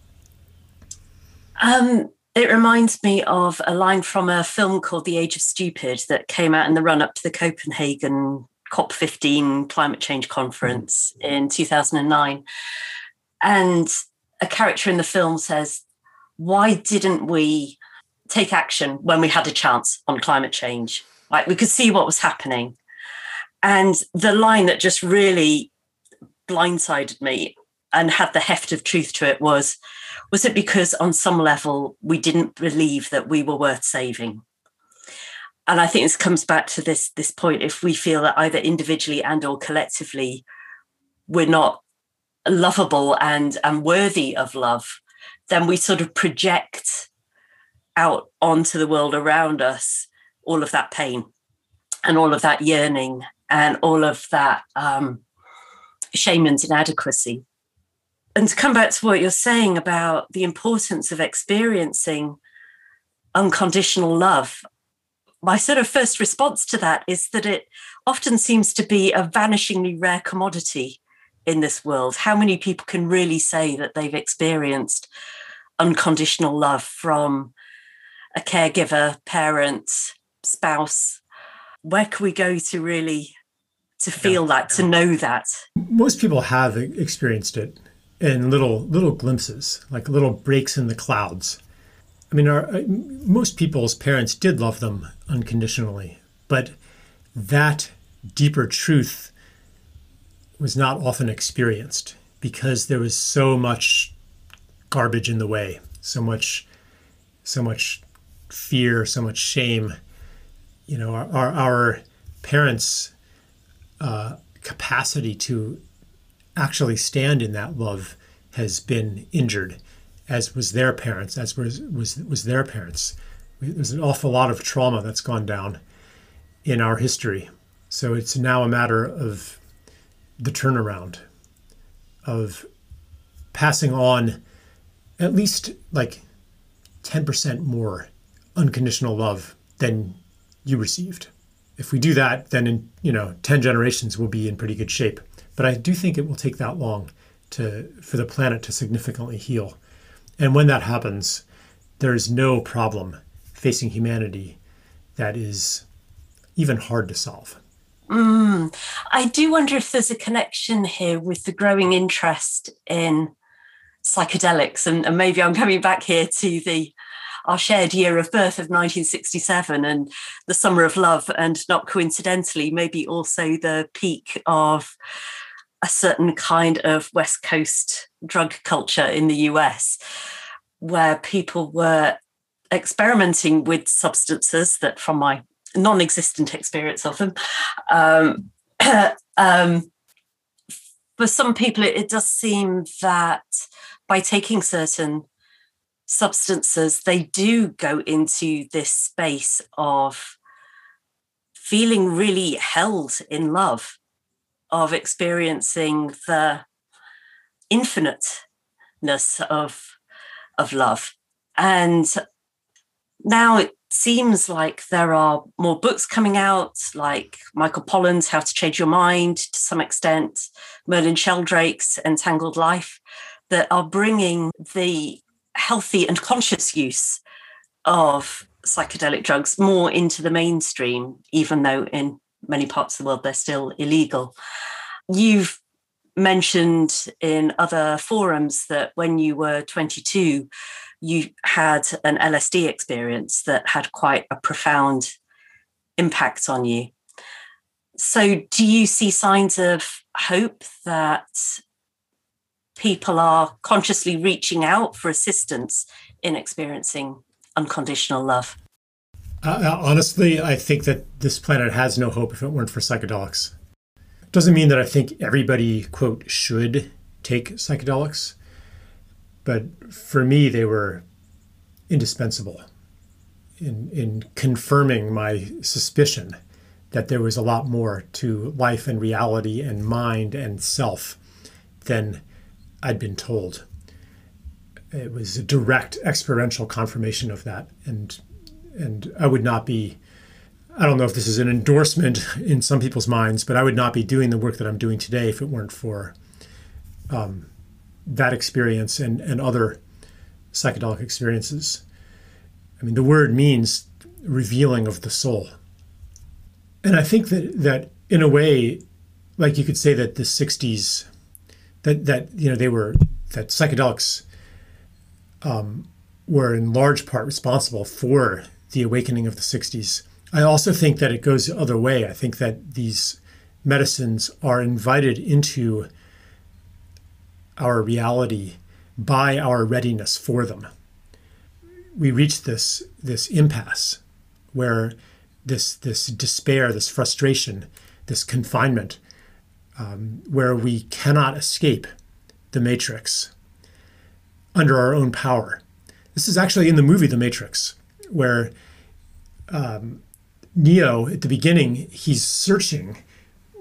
It reminds me of a line from a film called The Age of Stupid that came out in the run-up to the Copenhagen COP15 climate change conference in 2009. And a character in the film says, why didn't we take action when we had a chance on climate change? Like, we could see what was happening. And the line that just really blindsided me and had the heft of truth to it was it because on some level we didn't believe that we were worth saving? And I think this comes back to this point. If we feel that either individually and or collectively we're not lovable and worthy of love, then we sort of project out onto the world around us all of that pain and all of that yearning and all of that shame and inadequacy. And to come back to what you're saying about the importance of experiencing unconditional love, my sort of first response to that is that it often seems to be a vanishingly rare commodity in this world. How many people can really say that they've experienced unconditional love from a caregiver, parent, spouse? Where can we go to really to feel that, to know that? Most people have experienced it in little glimpses, like little breaks in the clouds. I mean, most people's parents did love them unconditionally, but that deeper truth was not often experienced because there was so much garbage in the way, so much fear, so much shame. You know, our parents' capacity to actually stand in that love has been injured, as was their parents, as was their parents. There's an awful lot of trauma that's gone down in our history. So it's now a matter of the turnaround, of passing on at least like 10% more unconditional love than you received. If we do that, then in 10 generations we'll be in pretty good shape. But I do think it will take that long for the planet to significantly heal. And when that happens, there's no problem facing humanity that is even hard to solve. I do wonder if there's a connection here with the growing interest in psychedelics. And maybe I'm coming back here to our shared year of birth of 1967 and the summer of love, and not coincidentally, maybe also the peak of a certain kind of West Coast drug culture in the US, where people were experimenting with substances that, from my non-existent experience of them, for some people, it does seem that by taking certain substances, they do go into this space of feeling really held in love, of experiencing the infiniteness of love. And now it seems like there are more books coming out, like Michael Pollan's How to Change Your Mind, to some extent, Merlin Sheldrake's Entangled Life, that are bringing the healthy and conscious use of psychedelic drugs more into the mainstream, even though in many parts of the world they're still illegal. You've mentioned in other forums that when you were 22, you had an LSD experience that had quite a profound impact on you. So do you see signs of hope that people are consciously reaching out for assistance in experiencing unconditional love? Honestly, I think that this planet has no hope if it weren't for psychedelics. Doesn't mean that I think everybody, quote, should take psychedelics. But for me, they were indispensable in confirming my suspicion that there was a lot more to life and reality and mind and self than I'd been told. It was a direct experiential confirmation of that. And I would not be, I don't know if this is an endorsement in some people's minds, but I would not be doing the work that I'm doing today if it weren't for that experience and other psychedelic experiences. I mean, the word means revealing of the soul. And I think that in a way, like you could say that the 60s, that psychedelics were in large part responsible for the awakening of the 60s. I also think that it goes the other way. I think that these medicines are invited into our reality by our readiness for them. We reach this impasse where this despair, this frustration, this confinement, where we cannot escape the Matrix under our own power. This is actually in the movie The Matrix, where Neo, at the beginning, he's searching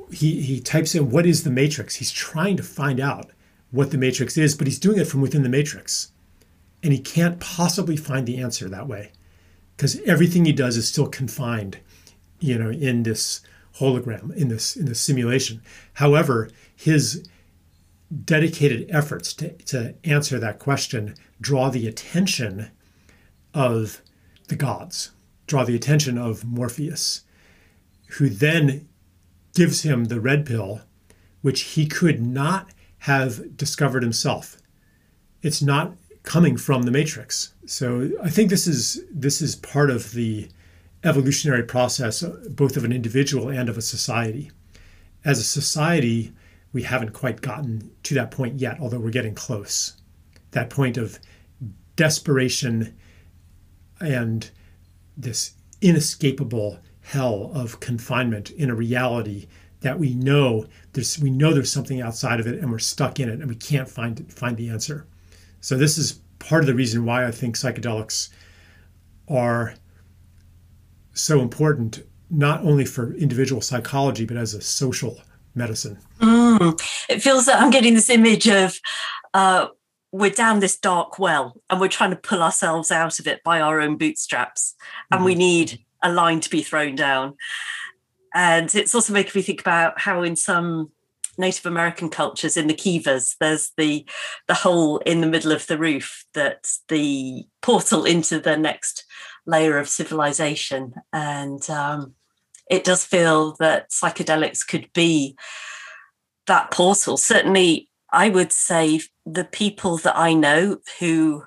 he types in, what is the matrix? He's trying to find out what the matrix is, but he's doing it from within the matrix. And he can't possibly find the answer that way, because everything he does is still confined, in this hologram, in this simulation. However, his dedicated efforts to answer that question draw the attention of the gods, draw the attention of Morpheus, who then gives him the red pill, which he could not have discovered himself. It's not coming from the matrix. So I think this is part of the evolutionary process, both of an individual and of a society. As a society, we haven't quite gotten to that point yet, although we're getting close. That point of desperation and this inescapable hell of confinement in a reality that we know there's something outside of it, and we're stuck in it, and we can't find the answer. So this is part of the reason why I think psychedelics are so important, not only for individual psychology, but as a social medicine. It feels that I'm getting this image of we're down this dark well and we're trying to pull ourselves out of it by our own bootstraps, and we need a line to be thrown down. And it's also making me think about how in some Native American cultures, in the kivas, there's the hole in the middle of the roof that's the portal into the next layer of civilization. And it does feel that psychedelics could be that portal. Certainly, I would say the people that I know who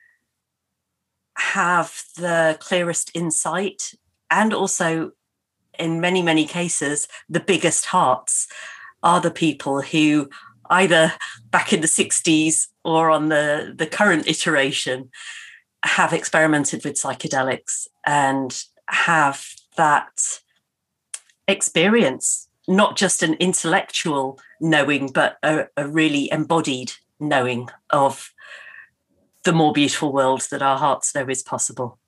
have the clearest insight, and also in many, many cases, the biggest hearts, are the people who either back in the 60s or on the current iteration have experimented with psychedelics and have that experience, not just an intellectual knowing, but a really embodied knowing of the more beautiful world that our hearts know is possible.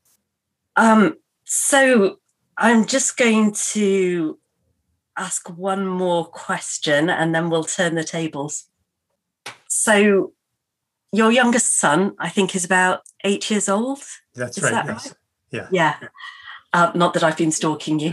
So I'm just going to ask one more question and then we'll turn the tables. So your youngest son, I think, is about 8 years old. That's right. That yes. Right? Yeah. Not that I've been stalking you.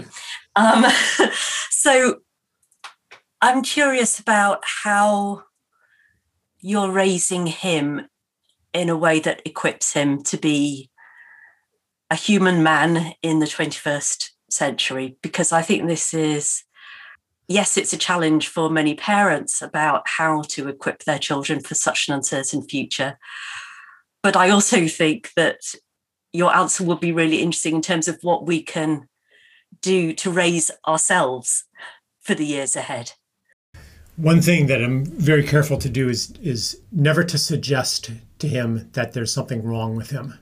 So I'm curious about how you're raising him in a way that equips him to be a human man in the 21st century, because I think this is, yes, it's a challenge for many parents about how to equip their children for such an uncertain future. But I also think that your answer will be really interesting in terms of what we can do to raise ourselves for the years ahead. One thing that I'm very careful to do is never to suggest to him that there's something wrong with him.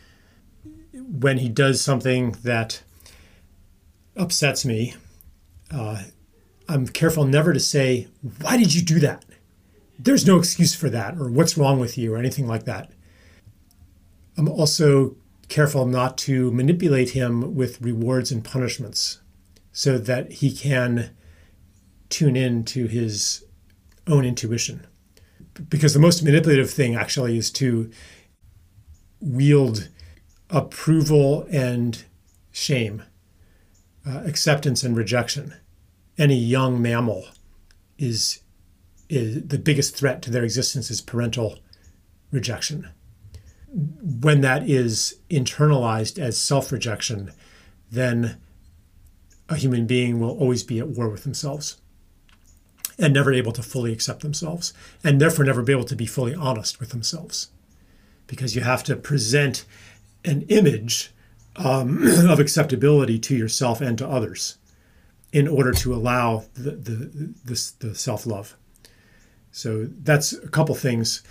When he does something that upsets me, I'm careful never to say, why did you do that? There's no excuse for that, or what's wrong with you, or anything like that. I'm also careful not to manipulate him with rewards and punishments so that he can tune in to his own intuition. Because the most manipulative thing actually is to wield approval and shame, acceptance and rejection. Any young mammal is the biggest threat to their existence is parental rejection. When that is internalized as self-rejection, then a human being will always be at war with themselves and never able to fully accept themselves, and therefore never be able to be fully honest with themselves. Because you have to present an image of acceptability to yourself and to others in order to allow the self-love. So that's a couple things.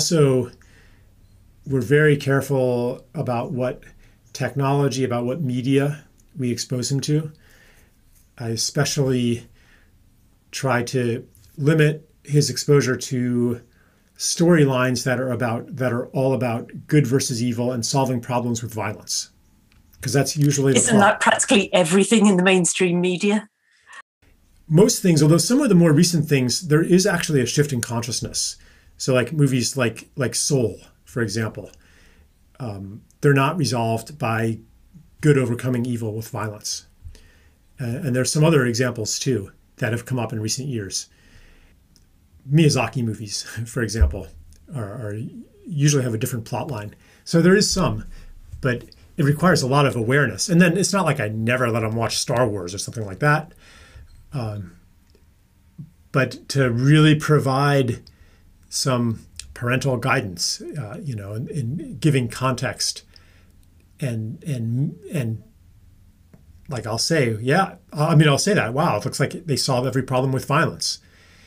We're very careful about what technology, about what media we expose him to. I especially try to limit his exposure to storylines that are all about good versus evil and solving problems with violence, because that's usually Isn't that practically everything in the mainstream media? most things, although some of the more recent things, there is actually a shift in consciousness. So like movies like Soul, for example, they're not resolved by good overcoming evil with violence. And there's some other examples too that have come up in recent years. Miyazaki movies, for example, are usually have a different plot line. So there is some, but it requires a lot of awareness. And then it's not like I never let them watch Star Wars or something like that. But to really provide some parental guidance, in giving context, and like I'll say, I'll say that, wow, it looks like they solve every problem with violence,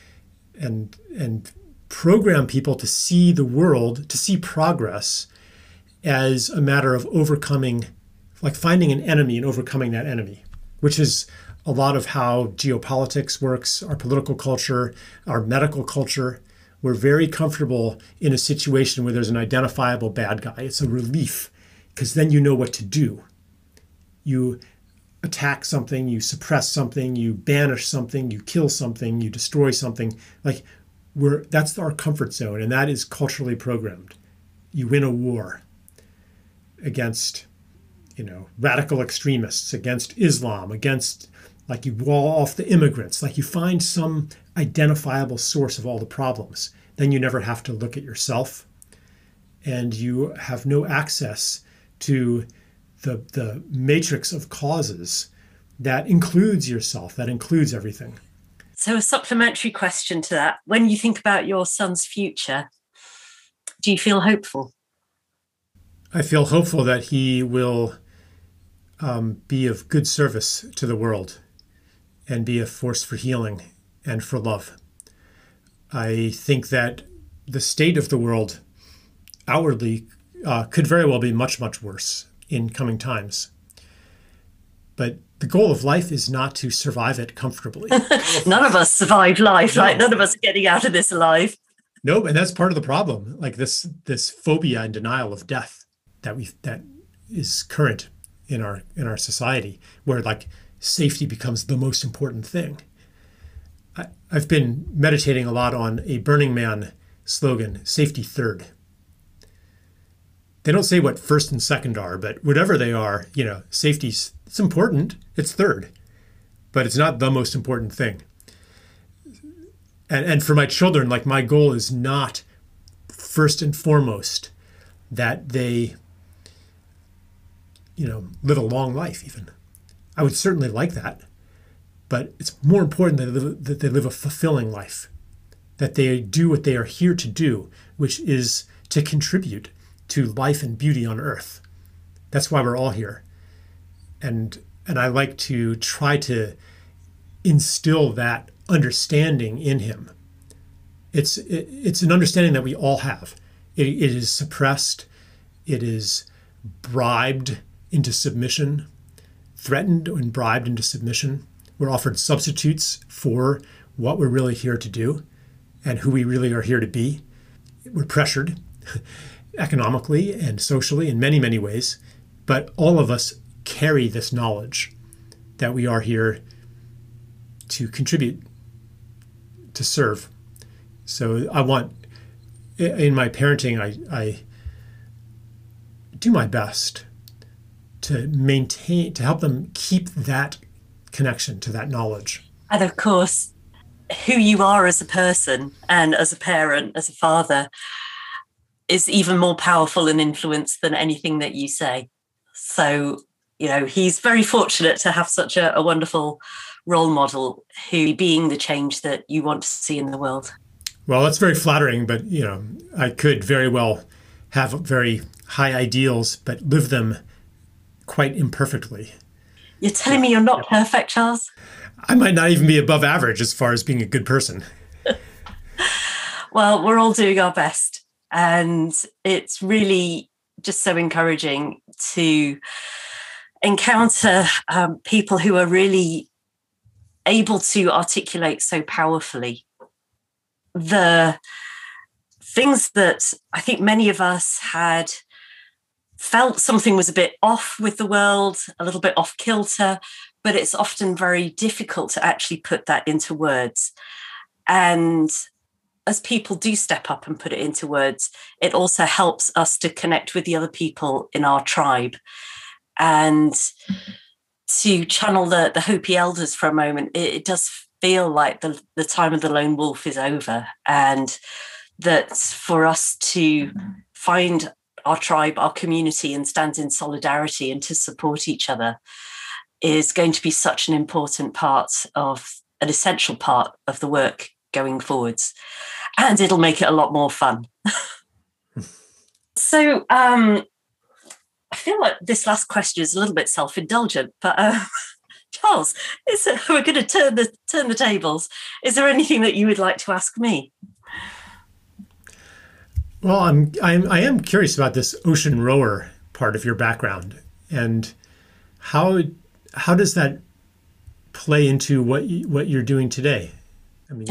and program people to see the world, to see progress as a matter of overcoming, like finding an enemy and overcoming that enemy, which is a lot of how geopolitics works, our political culture, our medical culture. We're very comfortable in a situation where there's an identifiable bad guy. It's a relief, because then you know what to do. You attack something, you suppress something, you banish something, you kill something, you destroy something. That's our comfort zone, and that is culturally programmed. You win a war against, radical extremists, against Islam, against, like, you wall off the immigrants, like you find some identifiable source of all the problems. Then you never have to look at yourself, and you have no access to the matrix of causes that includes yourself, that includes everything. So a supplementary question to that. When you think about your son's future, do you feel hopeful? I feel hopeful that he will be of good service to the world and be a force for healing and for love. I think that the state of the world outwardly could very well be much, much worse in coming times. But the goal of life is not to survive it comfortably. None of us survive life, right? None of us are getting out of this alive. No, and that's part of the problem. Like this phobia and denial of death that is current in our society, where like safety becomes the most important thing. I've been meditating a lot on a Burning Man slogan, safety third. They don't say what first and second are, but whatever they are, safety's, it's important. It's third, but it's not the most important thing. And for my children, like, my goal is not first and foremost that they, live a long life even. I would certainly like that, but it's more important that they live a fulfilling life, that they do what they are here to do, which is to contribute to life and beauty on earth. That's why we're all here. And I like to try to instill that understanding in him. It's an understanding that we all have. It is suppressed. It is bribed into submission, threatened and bribed into submission. We're offered substitutes for what we're really here to do and who we really are here to be. We're pressured economically and socially in many, many ways, but all of us carry this knowledge that we are here to contribute, to serve. So I want, in my parenting, I do my best to maintain, to help them keep that connection to that knowledge. And of course, who you are as a person and as a parent, as a father, is even more powerful and influence than anything that you say. So, he's very fortunate to have such a wonderful role model who being the change that you want to see in the world. Well, that's very flattering, but, I could very well have very high ideals, but live them quite imperfectly. You're telling me you're not perfect, Charles? I might not even be above average as far as being a good person. Well, we're all doing our best. And it's really just so encouraging to encounter people who are really able to articulate so powerfully the things that I think many of us had felt something was a bit off with the world, a little bit off kilter, but it's often very difficult to actually put that into words. And as people do step up and put it into words, it also helps us to connect with the other people in our tribe. And to channel the Hopi elders for a moment, it does feel like the time of the lone wolf is over, and that for us to find our tribe, our community, and stand in solidarity and to support each other is going to be such an important part of, an essential part of the work going forwards. And it'll make it a lot more fun. So I feel like this last question is a little bit self-indulgent, but Charles, we're going to turn the tables. Is there anything that you would like to ask me? Well, I am curious about this ocean rower part of your background, and how does that play into what you're doing today? I mean,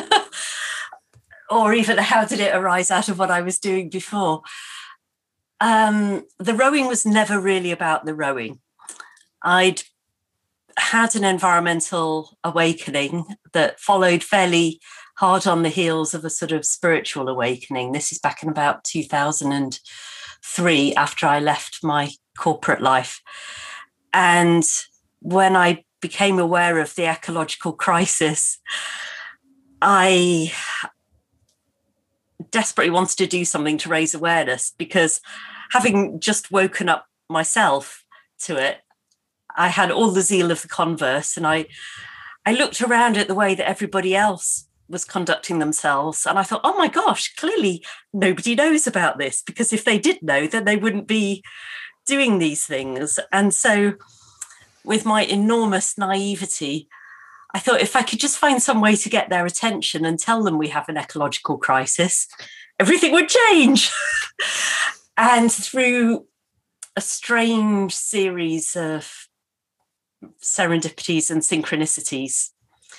or even how did it arise out of what I was doing before? The rowing was never really about the rowing. I'd had an environmental awakening that followed fairly hard on the heels of a sort of spiritual awakening. This is back in about 2003, after I left my corporate life. And when I became aware of the ecological crisis, I desperately wanted to do something to raise awareness, because having just woken up myself to it, I had all the zeal of the converse, and I looked around at the way that everybody else was conducting themselves, and I thought, oh my gosh, clearly nobody knows about this, because if they did know, then they wouldn't be doing these things. And so with my enormous naivety, I thought if I could just find some way to get their attention and tell them we have an ecological crisis, everything would change. And through a strange series of serendipities and synchronicities,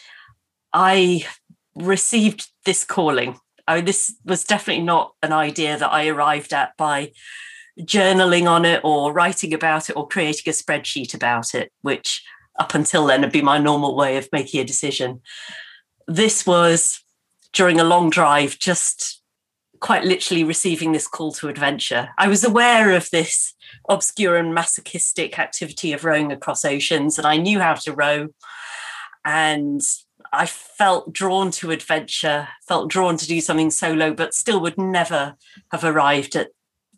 I received this calling. This was definitely not an idea that I arrived at by journaling on it or writing about it or creating a spreadsheet about it, which up until then had been my normal way of making a decision. This was during a long drive, just quite literally receiving this call to adventure. I was aware of this obscure and masochistic activity of rowing across oceans, and I knew how to row, and I felt drawn to adventure, felt drawn to do something solo, but still would never have arrived at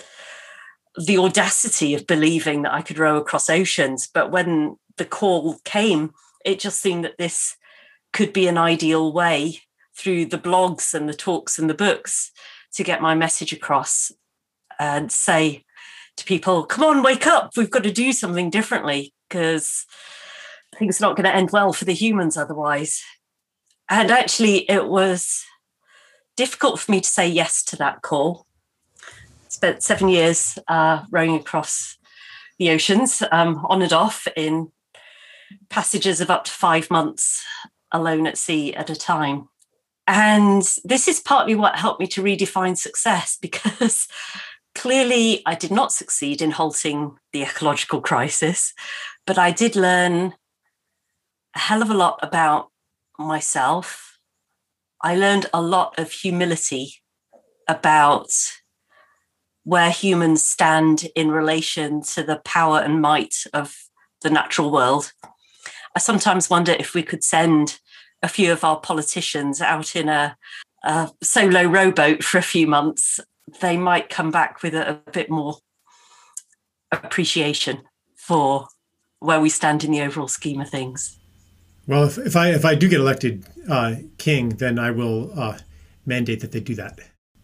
the audacity of believing that I could row across oceans. But when the call came, it just seemed that this could be an ideal way, through the blogs and the talks and the books, to get my message across and say to people, come on, wake up, we've got to do something differently, because things are not going to end well for the humans otherwise. And actually, it was difficult for me to say yes to that call. Spent 7 years rowing across the oceans, on and off, in passages of up to 5 months alone at sea at a time. And this is partly what helped me to redefine success, because clearly I did not succeed in halting the ecological crisis, but I did learn a hell of a lot about myself. I learned a lot of humility about where humans stand in relation to the power and might of the natural world. I sometimes wonder if we could send a few of our politicians out in a solo rowboat for a few months, they might come back with a bit more appreciation for where we stand in the overall scheme of things. Well, if I do get elected king, then I will mandate that they do that.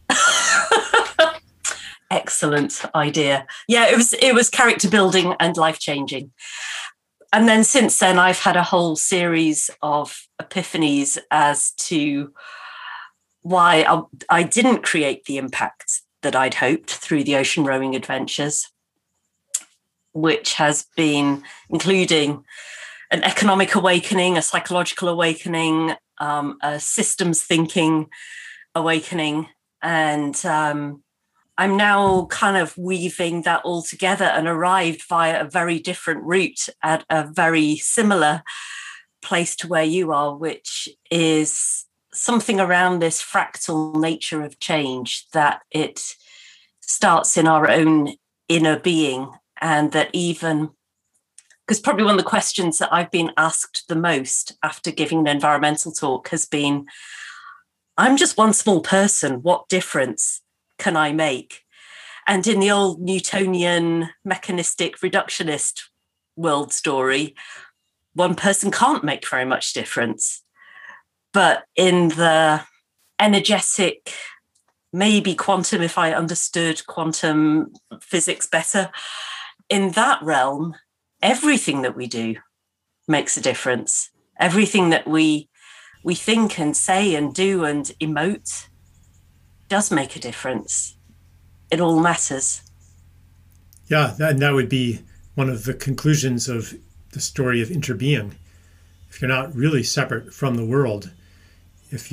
Excellent idea. Yeah, it was character building and life changing. And then since then, I've had a whole series of epiphanies as to why I didn't create the impact that I'd hoped through the ocean rowing adventures, which has been including an economic awakening, a psychological awakening, a systems thinking awakening, and I'm now kind of weaving that all together and arrived via a very different route at a very similar place to where you are, which is something around this fractal nature of change, that it starts in our own inner being, and that even because probably one of the questions that I've been asked the most after giving an environmental talk has been, I'm just one small person, what difference can I make? And in the old Newtonian mechanistic reductionist world story, one person can't make very much difference. But in the energetic, maybe quantum, if I understood quantum physics better, in that realm, everything that we do makes a difference. Everything that we think and say and do and emote does make a difference. It all matters. Yeah, and that would be one of the conclusions of the story of interbeing. If you're not really separate from the world, if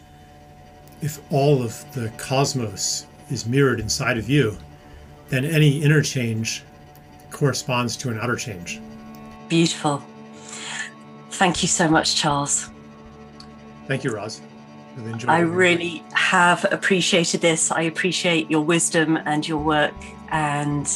all of the cosmos is mirrored inside of you, then any inner change corresponds to an outer change. Beautiful. Thank you so much, Charles. Thank you, Roz. Really enjoyed I it. really have appreciated this. I appreciate your wisdom and your work, and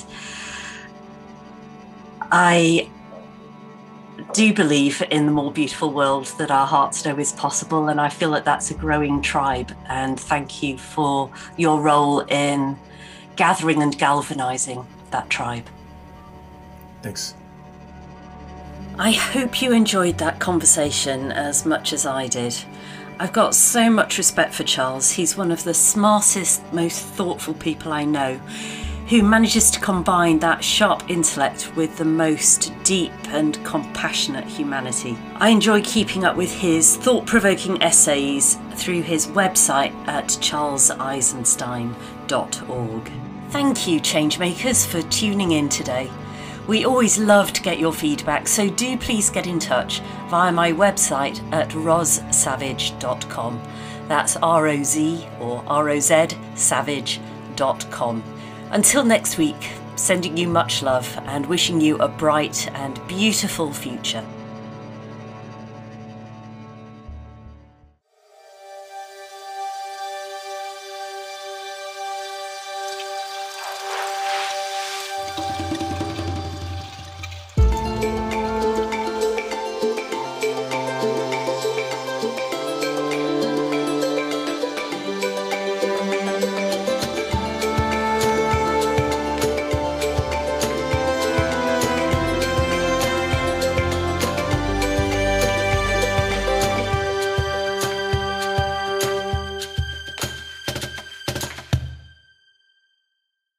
I do believe in the more beautiful world that our hearts know is possible, and I feel that that's a growing tribe. And thank you for your role in gathering and galvanizing that tribe. Thanks. I hope you enjoyed that conversation as much as I did. I've got so much respect for Charles. He's one of the smartest, most thoughtful people I know, who manages to combine that sharp intellect with the most deep and compassionate humanity. I enjoy keeping up with his thought-provoking essays through his website at charleseisenstein.org. Thank you, Changemakers, for tuning in today. We always love to get your feedback, so do please get in touch via my website at rozsavage.com. That's R-O-Z or R-O-Z savage.com. Until next week, sending you much love and wishing you a bright and beautiful future.